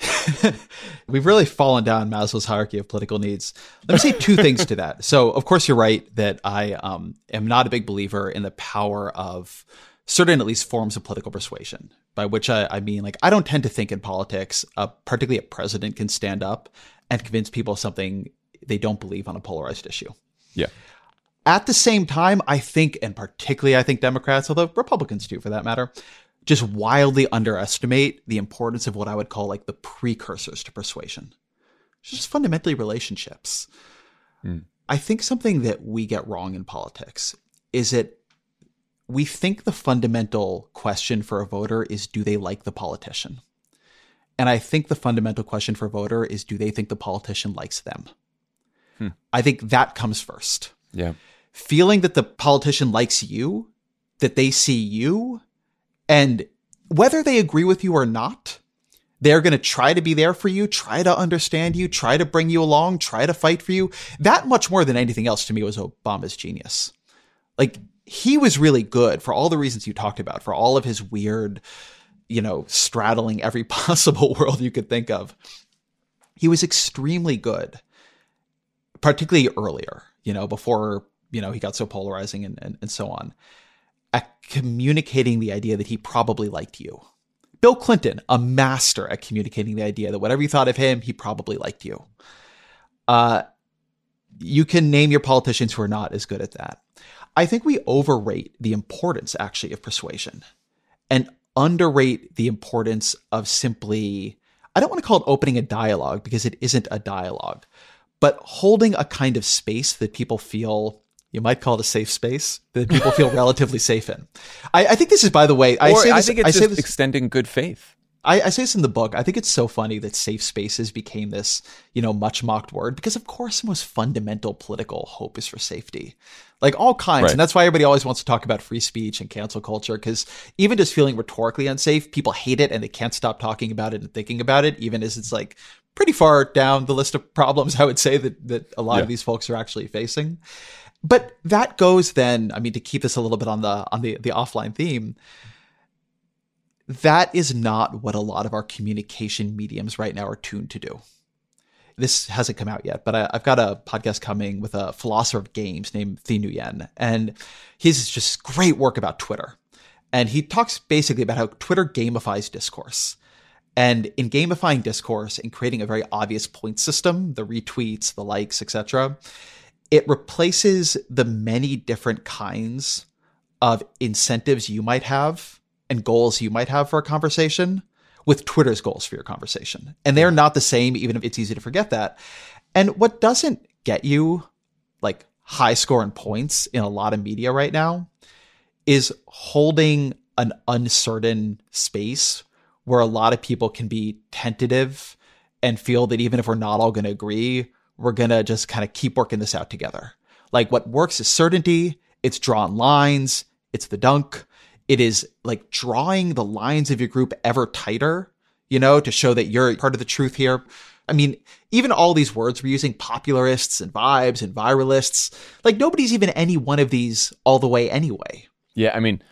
Speaker 2: We've really fallen down Maslow's hierarchy of political needs. Let me say two things to that. So, of course, you're right that I um, am not a big believer in the power of certain, at least, forms of political persuasion, by which I, I mean, like, I don't tend to think in politics, uh, particularly a president can stand up and convince people of something they don't believe on a polarized issue.
Speaker 1: Yeah.
Speaker 2: At the same time, I think, and particularly I think Democrats, although Republicans too, for that matter, just wildly underestimate the importance of what I would call like the precursors to persuasion. It's just fundamentally relationships. Mm. I think something that we get wrong in politics is that we think the fundamental question for a voter is, do they like the politician? And I think the fundamental question for a voter is, do they think the politician likes them? Hmm. I think that comes first.
Speaker 1: Yeah.
Speaker 2: Feeling that the politician likes you, that they see you, and whether they agree with you or not, they're going to try to be there for you, try to understand you, try to bring you along, try to fight for you. That much more than anything else to me was Obama's genius. Like, he was really good for all the reasons you talked about, for all of his weird, you know, straddling every possible world you could think of. He was extremely good, particularly earlier, you know, before, you know, he got so polarizing and, and, and so on, at communicating the idea that he probably liked you. Bill Clinton, a master at communicating the idea that whatever you thought of him, he probably liked you. Uh, you can name your politicians who are not as good at that. I think we overrate the importance, actually, of persuasion and underrate the importance of simply, I don't want to call it opening a dialogue because it isn't a dialogue, but holding a kind of space that people feel, you might call it a safe space, that people feel relatively safe in. I, I think this is, by the way, I
Speaker 1: or
Speaker 2: say this,
Speaker 1: I think it's
Speaker 2: I
Speaker 1: just
Speaker 2: say this,
Speaker 1: extending good faith.
Speaker 2: I, I say this in the book. I think it's so funny that safe spaces became this, you know, much mocked word, because of course the most fundamental political hope is for safety, like all kinds. Right. And that's why everybody always wants to talk about free speech and cancel culture, because even just feeling rhetorically unsafe, people hate it and they can't stop talking about it and thinking about it, even as it's like pretty far down the list of problems, I would say, that, that a lot yeah. of these folks are actually facing. But that goes then, I mean, to keep this a little bit on the on the, the offline theme, that is not what a lot of our communication mediums right now are tuned to do. This hasn't come out yet, but I, I've got a podcast coming with a philosopher of games named Thi Nguyen, and he's just great work about Twitter. And he talks basically about how Twitter gamifies discourse. And in gamifying discourse and creating a very obvious point system, the retweets, the likes, et cetera, it replaces the many different kinds of incentives you might have and goals you might have for a conversation with Twitter's goals for your conversation. And they're not the same, even if it's easy to forget that. And what doesn't get you like high score and points in a lot of media right now is holding an uncertain space where a lot of people can be tentative and feel that even if we're not all going to agree, we're going to just kind of keep working this out together. Like, what works is certainty. It's drawn lines. It's the dunk. It is like drawing the lines of your group ever tighter, you know, to show that you're part of the truth here. I mean, even all these words we're using, popularists and vibes and viralists, like nobody's even any one of these all the way anyway.
Speaker 1: Yeah, I mean,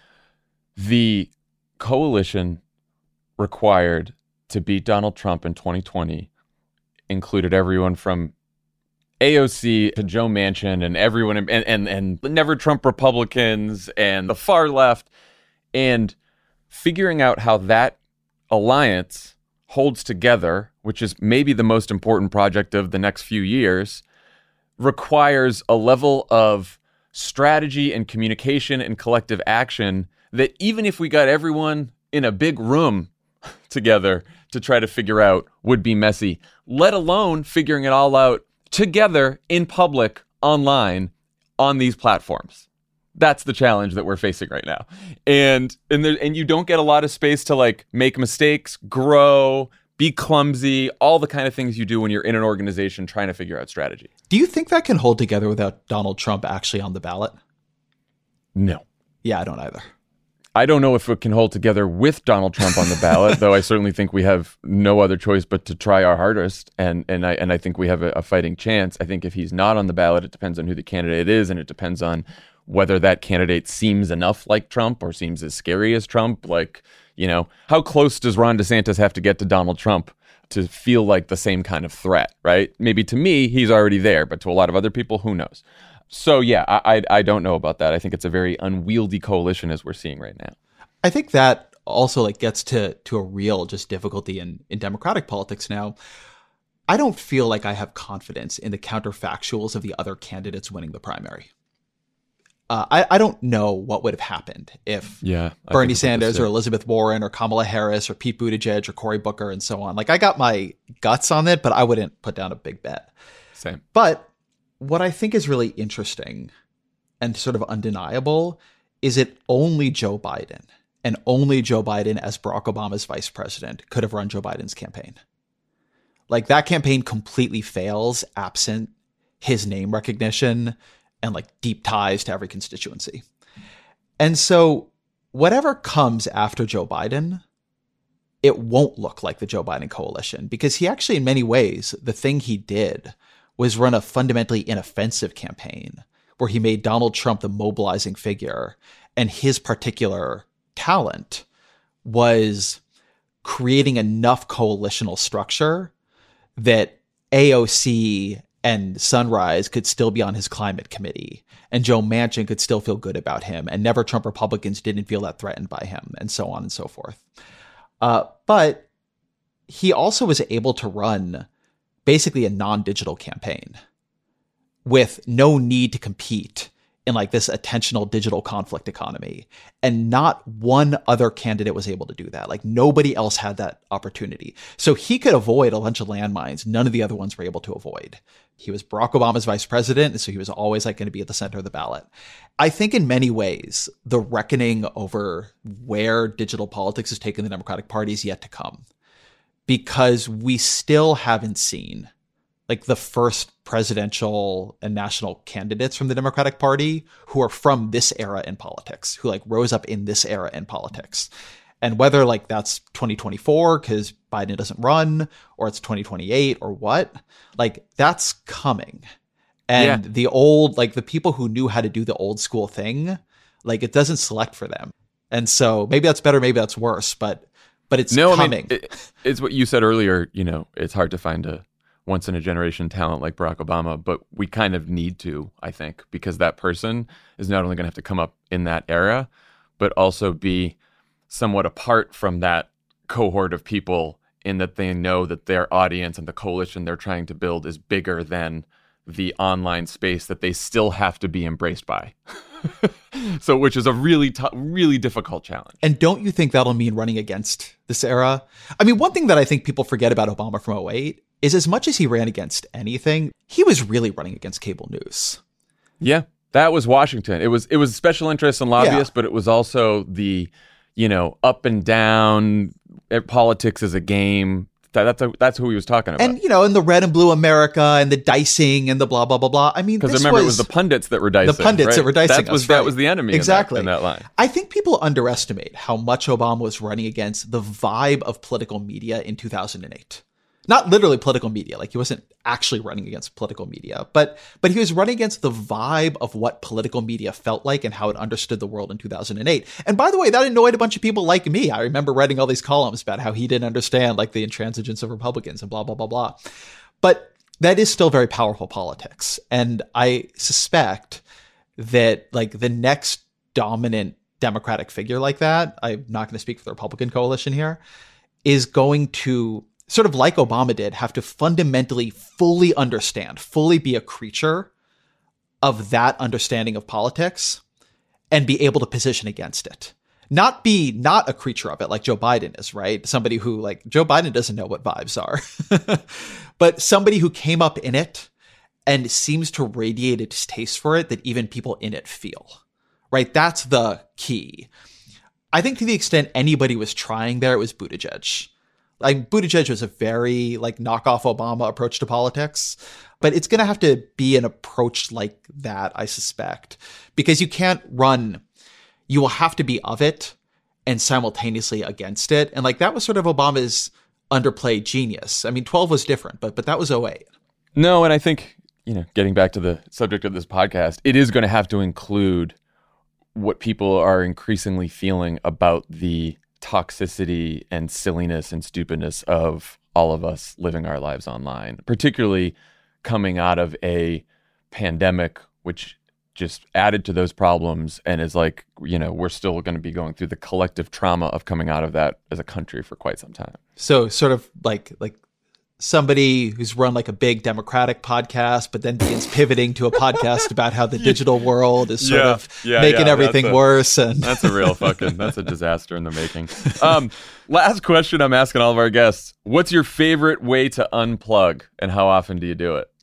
Speaker 1: the coalition required to beat Donald Trump in twenty twenty included everyone from A O C to Joe Manchin and everyone and, and, and never Trump Republicans and the far left. And figuring out how that alliance holds together, which is maybe the most important project of the next few years, requires a level of strategy and communication and collective action that even if we got everyone in a big room together to try to figure out would be messy, let alone figuring it all out together in public, online, on these platforms. That's the challenge that we're facing right now. And and there, and you don't get a lot of space to like make mistakes, grow, be clumsy, all the kind of things you do when you're in an organization trying to figure out strategy.
Speaker 2: Do you think that can hold together without Donald Trump actually on the ballot?
Speaker 1: No.
Speaker 2: Yeah, I don't either.
Speaker 1: I don't know if it can hold together with Donald Trump on the ballot, though I certainly think we have no other choice but to try our hardest, and and I and I think we have a, a fighting chance. I think if he's not on the ballot, it depends on who the candidate is, and it depends on whether that candidate seems enough like Trump or seems as scary as Trump. Like, you know, how close does Ron DeSantis have to get to Donald Trump to feel like the same kind of threat, right? Maybe to me, he's already there, but to a lot of other people, who knows? So yeah, I, I I don't know about that. I think it's a very unwieldy coalition as we're seeing right now.
Speaker 2: I think that also like gets to to a real just difficulty in in Democratic politics now. I don't feel like I have confidence in the counterfactuals of the other candidates winning the primary. Uh, I, I don't know what would have happened if
Speaker 1: yeah,
Speaker 2: Bernie Sanders or Elizabeth Warren or Kamala Harris or Pete Buttigieg or Cory Booker and so on. Like, I got my guts on it, but I wouldn't put down a big bet.
Speaker 1: Same.
Speaker 2: But what I think is really interesting and sort of undeniable is it only Joe Biden and only Joe Biden as Barack Obama's vice president could have run Joe Biden's campaign. Like, that campaign completely fails absent his name recognition and like deep ties to every constituency. And so whatever comes after Joe Biden, it won't look like the Joe Biden coalition, because he actually, in many ways, the thing he did was run a fundamentally inoffensive campaign where he made Donald Trump the mobilizing figure, and his particular talent was creating enough coalitional structure that A O C and Sunrise could still be on his climate committee, and Joe Manchin could still feel good about him, and Never Trump Republicans didn't feel that threatened by him, and so on and so forth. Uh, but he also was able to run basically a non-digital campaign with no need to compete in like this attentional digital conflict economy. And not one other candidate was able to do that. Like, nobody else had that opportunity. So he could avoid a bunch of landmines none of the other ones were able to avoid. He was Barack Obama's vice president, and so he was always like going to be at the center of the ballot. I think in many ways, the reckoning over where digital politics has taken the Democratic Party is yet to come, because we still haven't seen like the first presidential and national candidates from the Democratic Party who are from this era in politics, who like rose up in this era in politics. And whether like that's twenty twenty-four because Biden doesn't run, or it's twenty twenty-eight or what, like that's coming. And yeah. the old, like the people who knew how to do the old school thing, like it doesn't select for them. And so maybe that's better, maybe that's worse, but but it's
Speaker 1: no,
Speaker 2: coming.
Speaker 1: I mean, it, it's what you said earlier, you know, it's hard to find a once in a generation talent like Barack Obama, but we kind of need to, I think, because that person is not only going to have to come up in that era, but also be somewhat apart from that cohort of people, in that they know that their audience and the coalition they're trying to build is bigger than the online space that they still have to be embraced by. So, which is a really, t- really difficult challenge.
Speaker 2: And don't you think that'll mean running against this era? I mean, one thing that I think people forget about Obama from oh eight is, as much as he ran against anything, he was really running against cable news.
Speaker 1: Yeah, that was Washington. It was it was special interests and lobbyists, yeah. but it was also the, you know, up and down, politics as a game. That, that's a, that's who he was talking about.
Speaker 2: And, you know, and the red and blue America and the dicing and the blah, blah, blah, blah. I mean,
Speaker 1: because remember, was, it was the pundits that were dicing.
Speaker 2: The pundits
Speaker 1: right?
Speaker 2: that were dicing.
Speaker 1: That was,
Speaker 2: us, right?
Speaker 1: that was the enemy
Speaker 2: exactly.
Speaker 1: in, that, in that line.
Speaker 2: I think people underestimate how much Obama was running against the vibe of political media in two thousand eight. Not literally political media, like he wasn't actually running against political media, but but he was running against the vibe of what political media felt like and how it understood the world in two thousand eight. And by the way, that annoyed a bunch of people like me. I remember writing all these columns about how he didn't understand like the intransigence of Republicans and blah, blah, blah, blah. But that is still very powerful politics. And I suspect that like the next dominant Democratic figure like that, I'm not going to speak for the Republican coalition here, is going to, sort of like Obama did, have to fundamentally fully understand, fully be a creature of that understanding of politics and be able to position against it. Not be not a creature of it like Joe Biden is, right? Somebody who, like, Joe Biden doesn't know what vibes are, but somebody who came up in it and seems to radiate a distaste for it that even people in it feel, right? That's the key. I think to the extent anybody was trying there, it was Buttigieg. Like Buttigieg was a very like knockoff Obama approach to politics, but it's going to have to be an approach like that, I suspect, because you can't run. You will have to be of it and simultaneously against it. And like that was sort of Obama's underplayed genius. I mean, twelve was different, but but that was oh eight.
Speaker 1: No, and I think, you know, getting back to the subject of this podcast, it is going to have to include what people are increasingly feeling about the toxicity and silliness and stupidness of all of us living our lives online, particularly coming out of a pandemic, which just added to those problems and is like, you know, we're still going to be going through the collective trauma of coming out of that as a country for quite some time.
Speaker 2: So sort of like like somebody who's run like a big Democratic podcast, but then begins pivoting to a podcast about how the digital world is sort
Speaker 1: yeah,
Speaker 2: of
Speaker 1: yeah,
Speaker 2: making
Speaker 1: yeah,
Speaker 2: everything
Speaker 1: a,
Speaker 2: worse. And
Speaker 1: that's a real fucking, that's a disaster in the making. Um, last question I'm asking all of our guests. What's your favorite way to unplug and how often do you do it?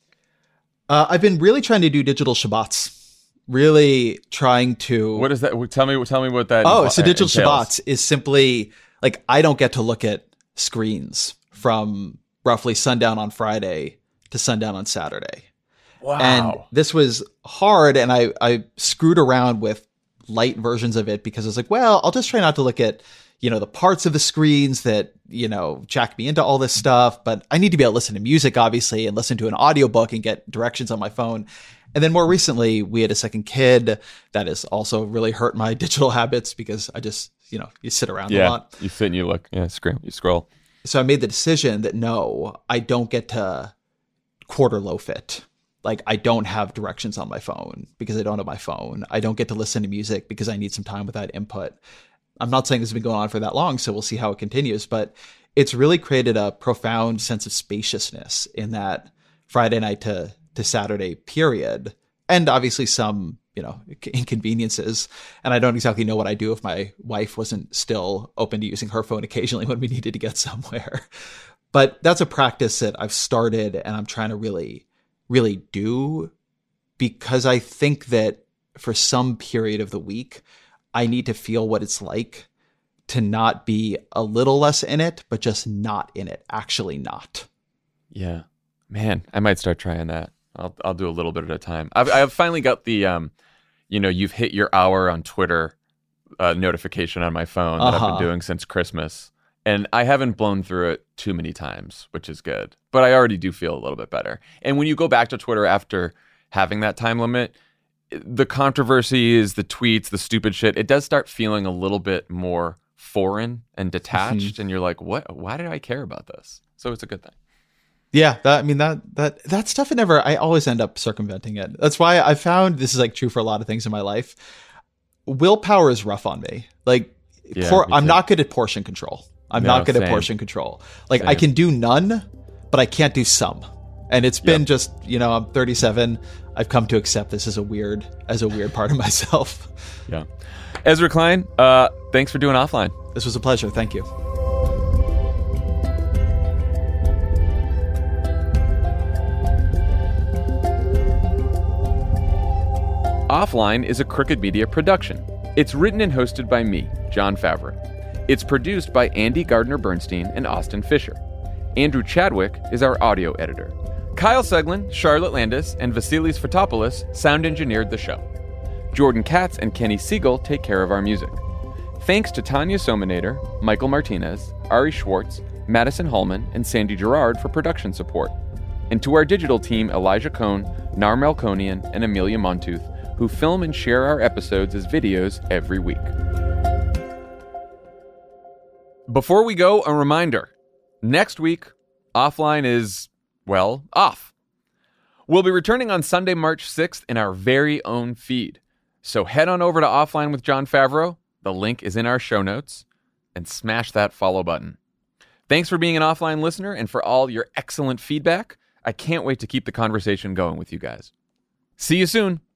Speaker 2: Uh, I've been really trying to do digital Shabbats. Really trying to.
Speaker 1: What is that? Tell me. Tell me what that.
Speaker 2: Oh, so digital
Speaker 1: entails.
Speaker 2: Shabbats is simply like I don't get to look at screens from roughly sundown on Friday to sundown on Saturday.
Speaker 1: Wow.
Speaker 2: And this was hard, and I I screwed around with light versions of it because I was like, well, I'll just try not to look at, you know, the parts of the screens that, you know, jack me into all this stuff, but I need to be able to listen to music, obviously, and listen to an audiobook and get directions on my phone. And then more recently, we had a second kid that has also really hurt my digital habits because I just, you know, you sit around
Speaker 1: yeah,
Speaker 2: a lot.
Speaker 1: You sit and you look, yeah, scroll, you scroll.
Speaker 2: So I made the decision that no, I don't get to quarter loaf it. Like I don't have directions on my phone because I don't have my phone. I don't get to listen to music because I need some time without input. I'm not saying this has been going on for that long, so we'll see how it continues, but it's really created a profound sense of spaciousness in that Friday night to, to Saturday period. And obviously some, you know, inconveniences. And I don't exactly know what I'd do if my wife wasn't still open to using her phone occasionally when we needed to get somewhere. But that's a practice that I've started and I'm trying to really, really do because I think that for some period of the week, I need to feel what it's like to not be a little less in it, but just not in it, actually not.
Speaker 1: Yeah, man, I might start trying that. I'll I'll do a little bit at a time. I've I've finally got the um, you know, you've hit your hour on Twitter uh, notification on my phone that uh-huh. I've been doing since Christmas, and I haven't blown through it too many times, which is good. But I already do feel a little bit better. And when you go back to Twitter after having that time limit, the controversies, the tweets, the stupid shit, it does start feeling a little bit more foreign and detached. Mm-hmm. And you're like, what? Why did I care about this? So it's a good thing.
Speaker 2: Yeah, that, I mean, that that that stuff, it never, I always end up circumventing it. That's why I found this is like true for a lot of things in my life. Willpower is rough on me. Like,
Speaker 1: yeah,
Speaker 2: por-
Speaker 1: me
Speaker 2: I'm not good at portion control. I'm
Speaker 1: no,
Speaker 2: not good
Speaker 1: same.
Speaker 2: at portion control. Like,
Speaker 1: Same.
Speaker 2: I can do none, but I can't do some. And it's been
Speaker 1: yep.
Speaker 2: just, you know, I'm thirty-seven. I've come to accept this as a weird, as a weird part of myself.
Speaker 1: Yeah. Ezra Klein, uh, thanks for doing Offline.
Speaker 2: This was a pleasure. Thank you.
Speaker 1: Offline is a Crooked Media production. It's written and hosted by me, Jon Favreau. It's produced by Andy Gardner-Bernstein and Austin Fisher. Andrew Chadwick is our audio editor. Kyle Seglin, Charlotte Landis, and Vasilis Fotopoulos sound engineered the show. Jordan Katz and Kenny Siegel take care of our music. Thanks to Tanya Sominator, Michael Martinez, Ari Schwartz, Madison Hallman, and Sandy Gerard for production support. And to our digital team, Elijah Cohn, Nar Melkonian, and Amelia Montooth, who film and share our episodes as videos every week. Before we go, a reminder. Next week, Offline is, well, off. We'll be returning on Sunday, March sixth in our very own feed. So head on over to Offline with Jon Favreau. The link is in our show notes. And smash that follow button. Thanks for being an Offline listener and for all your excellent feedback. I can't wait to keep the conversation going with you guys. See you soon.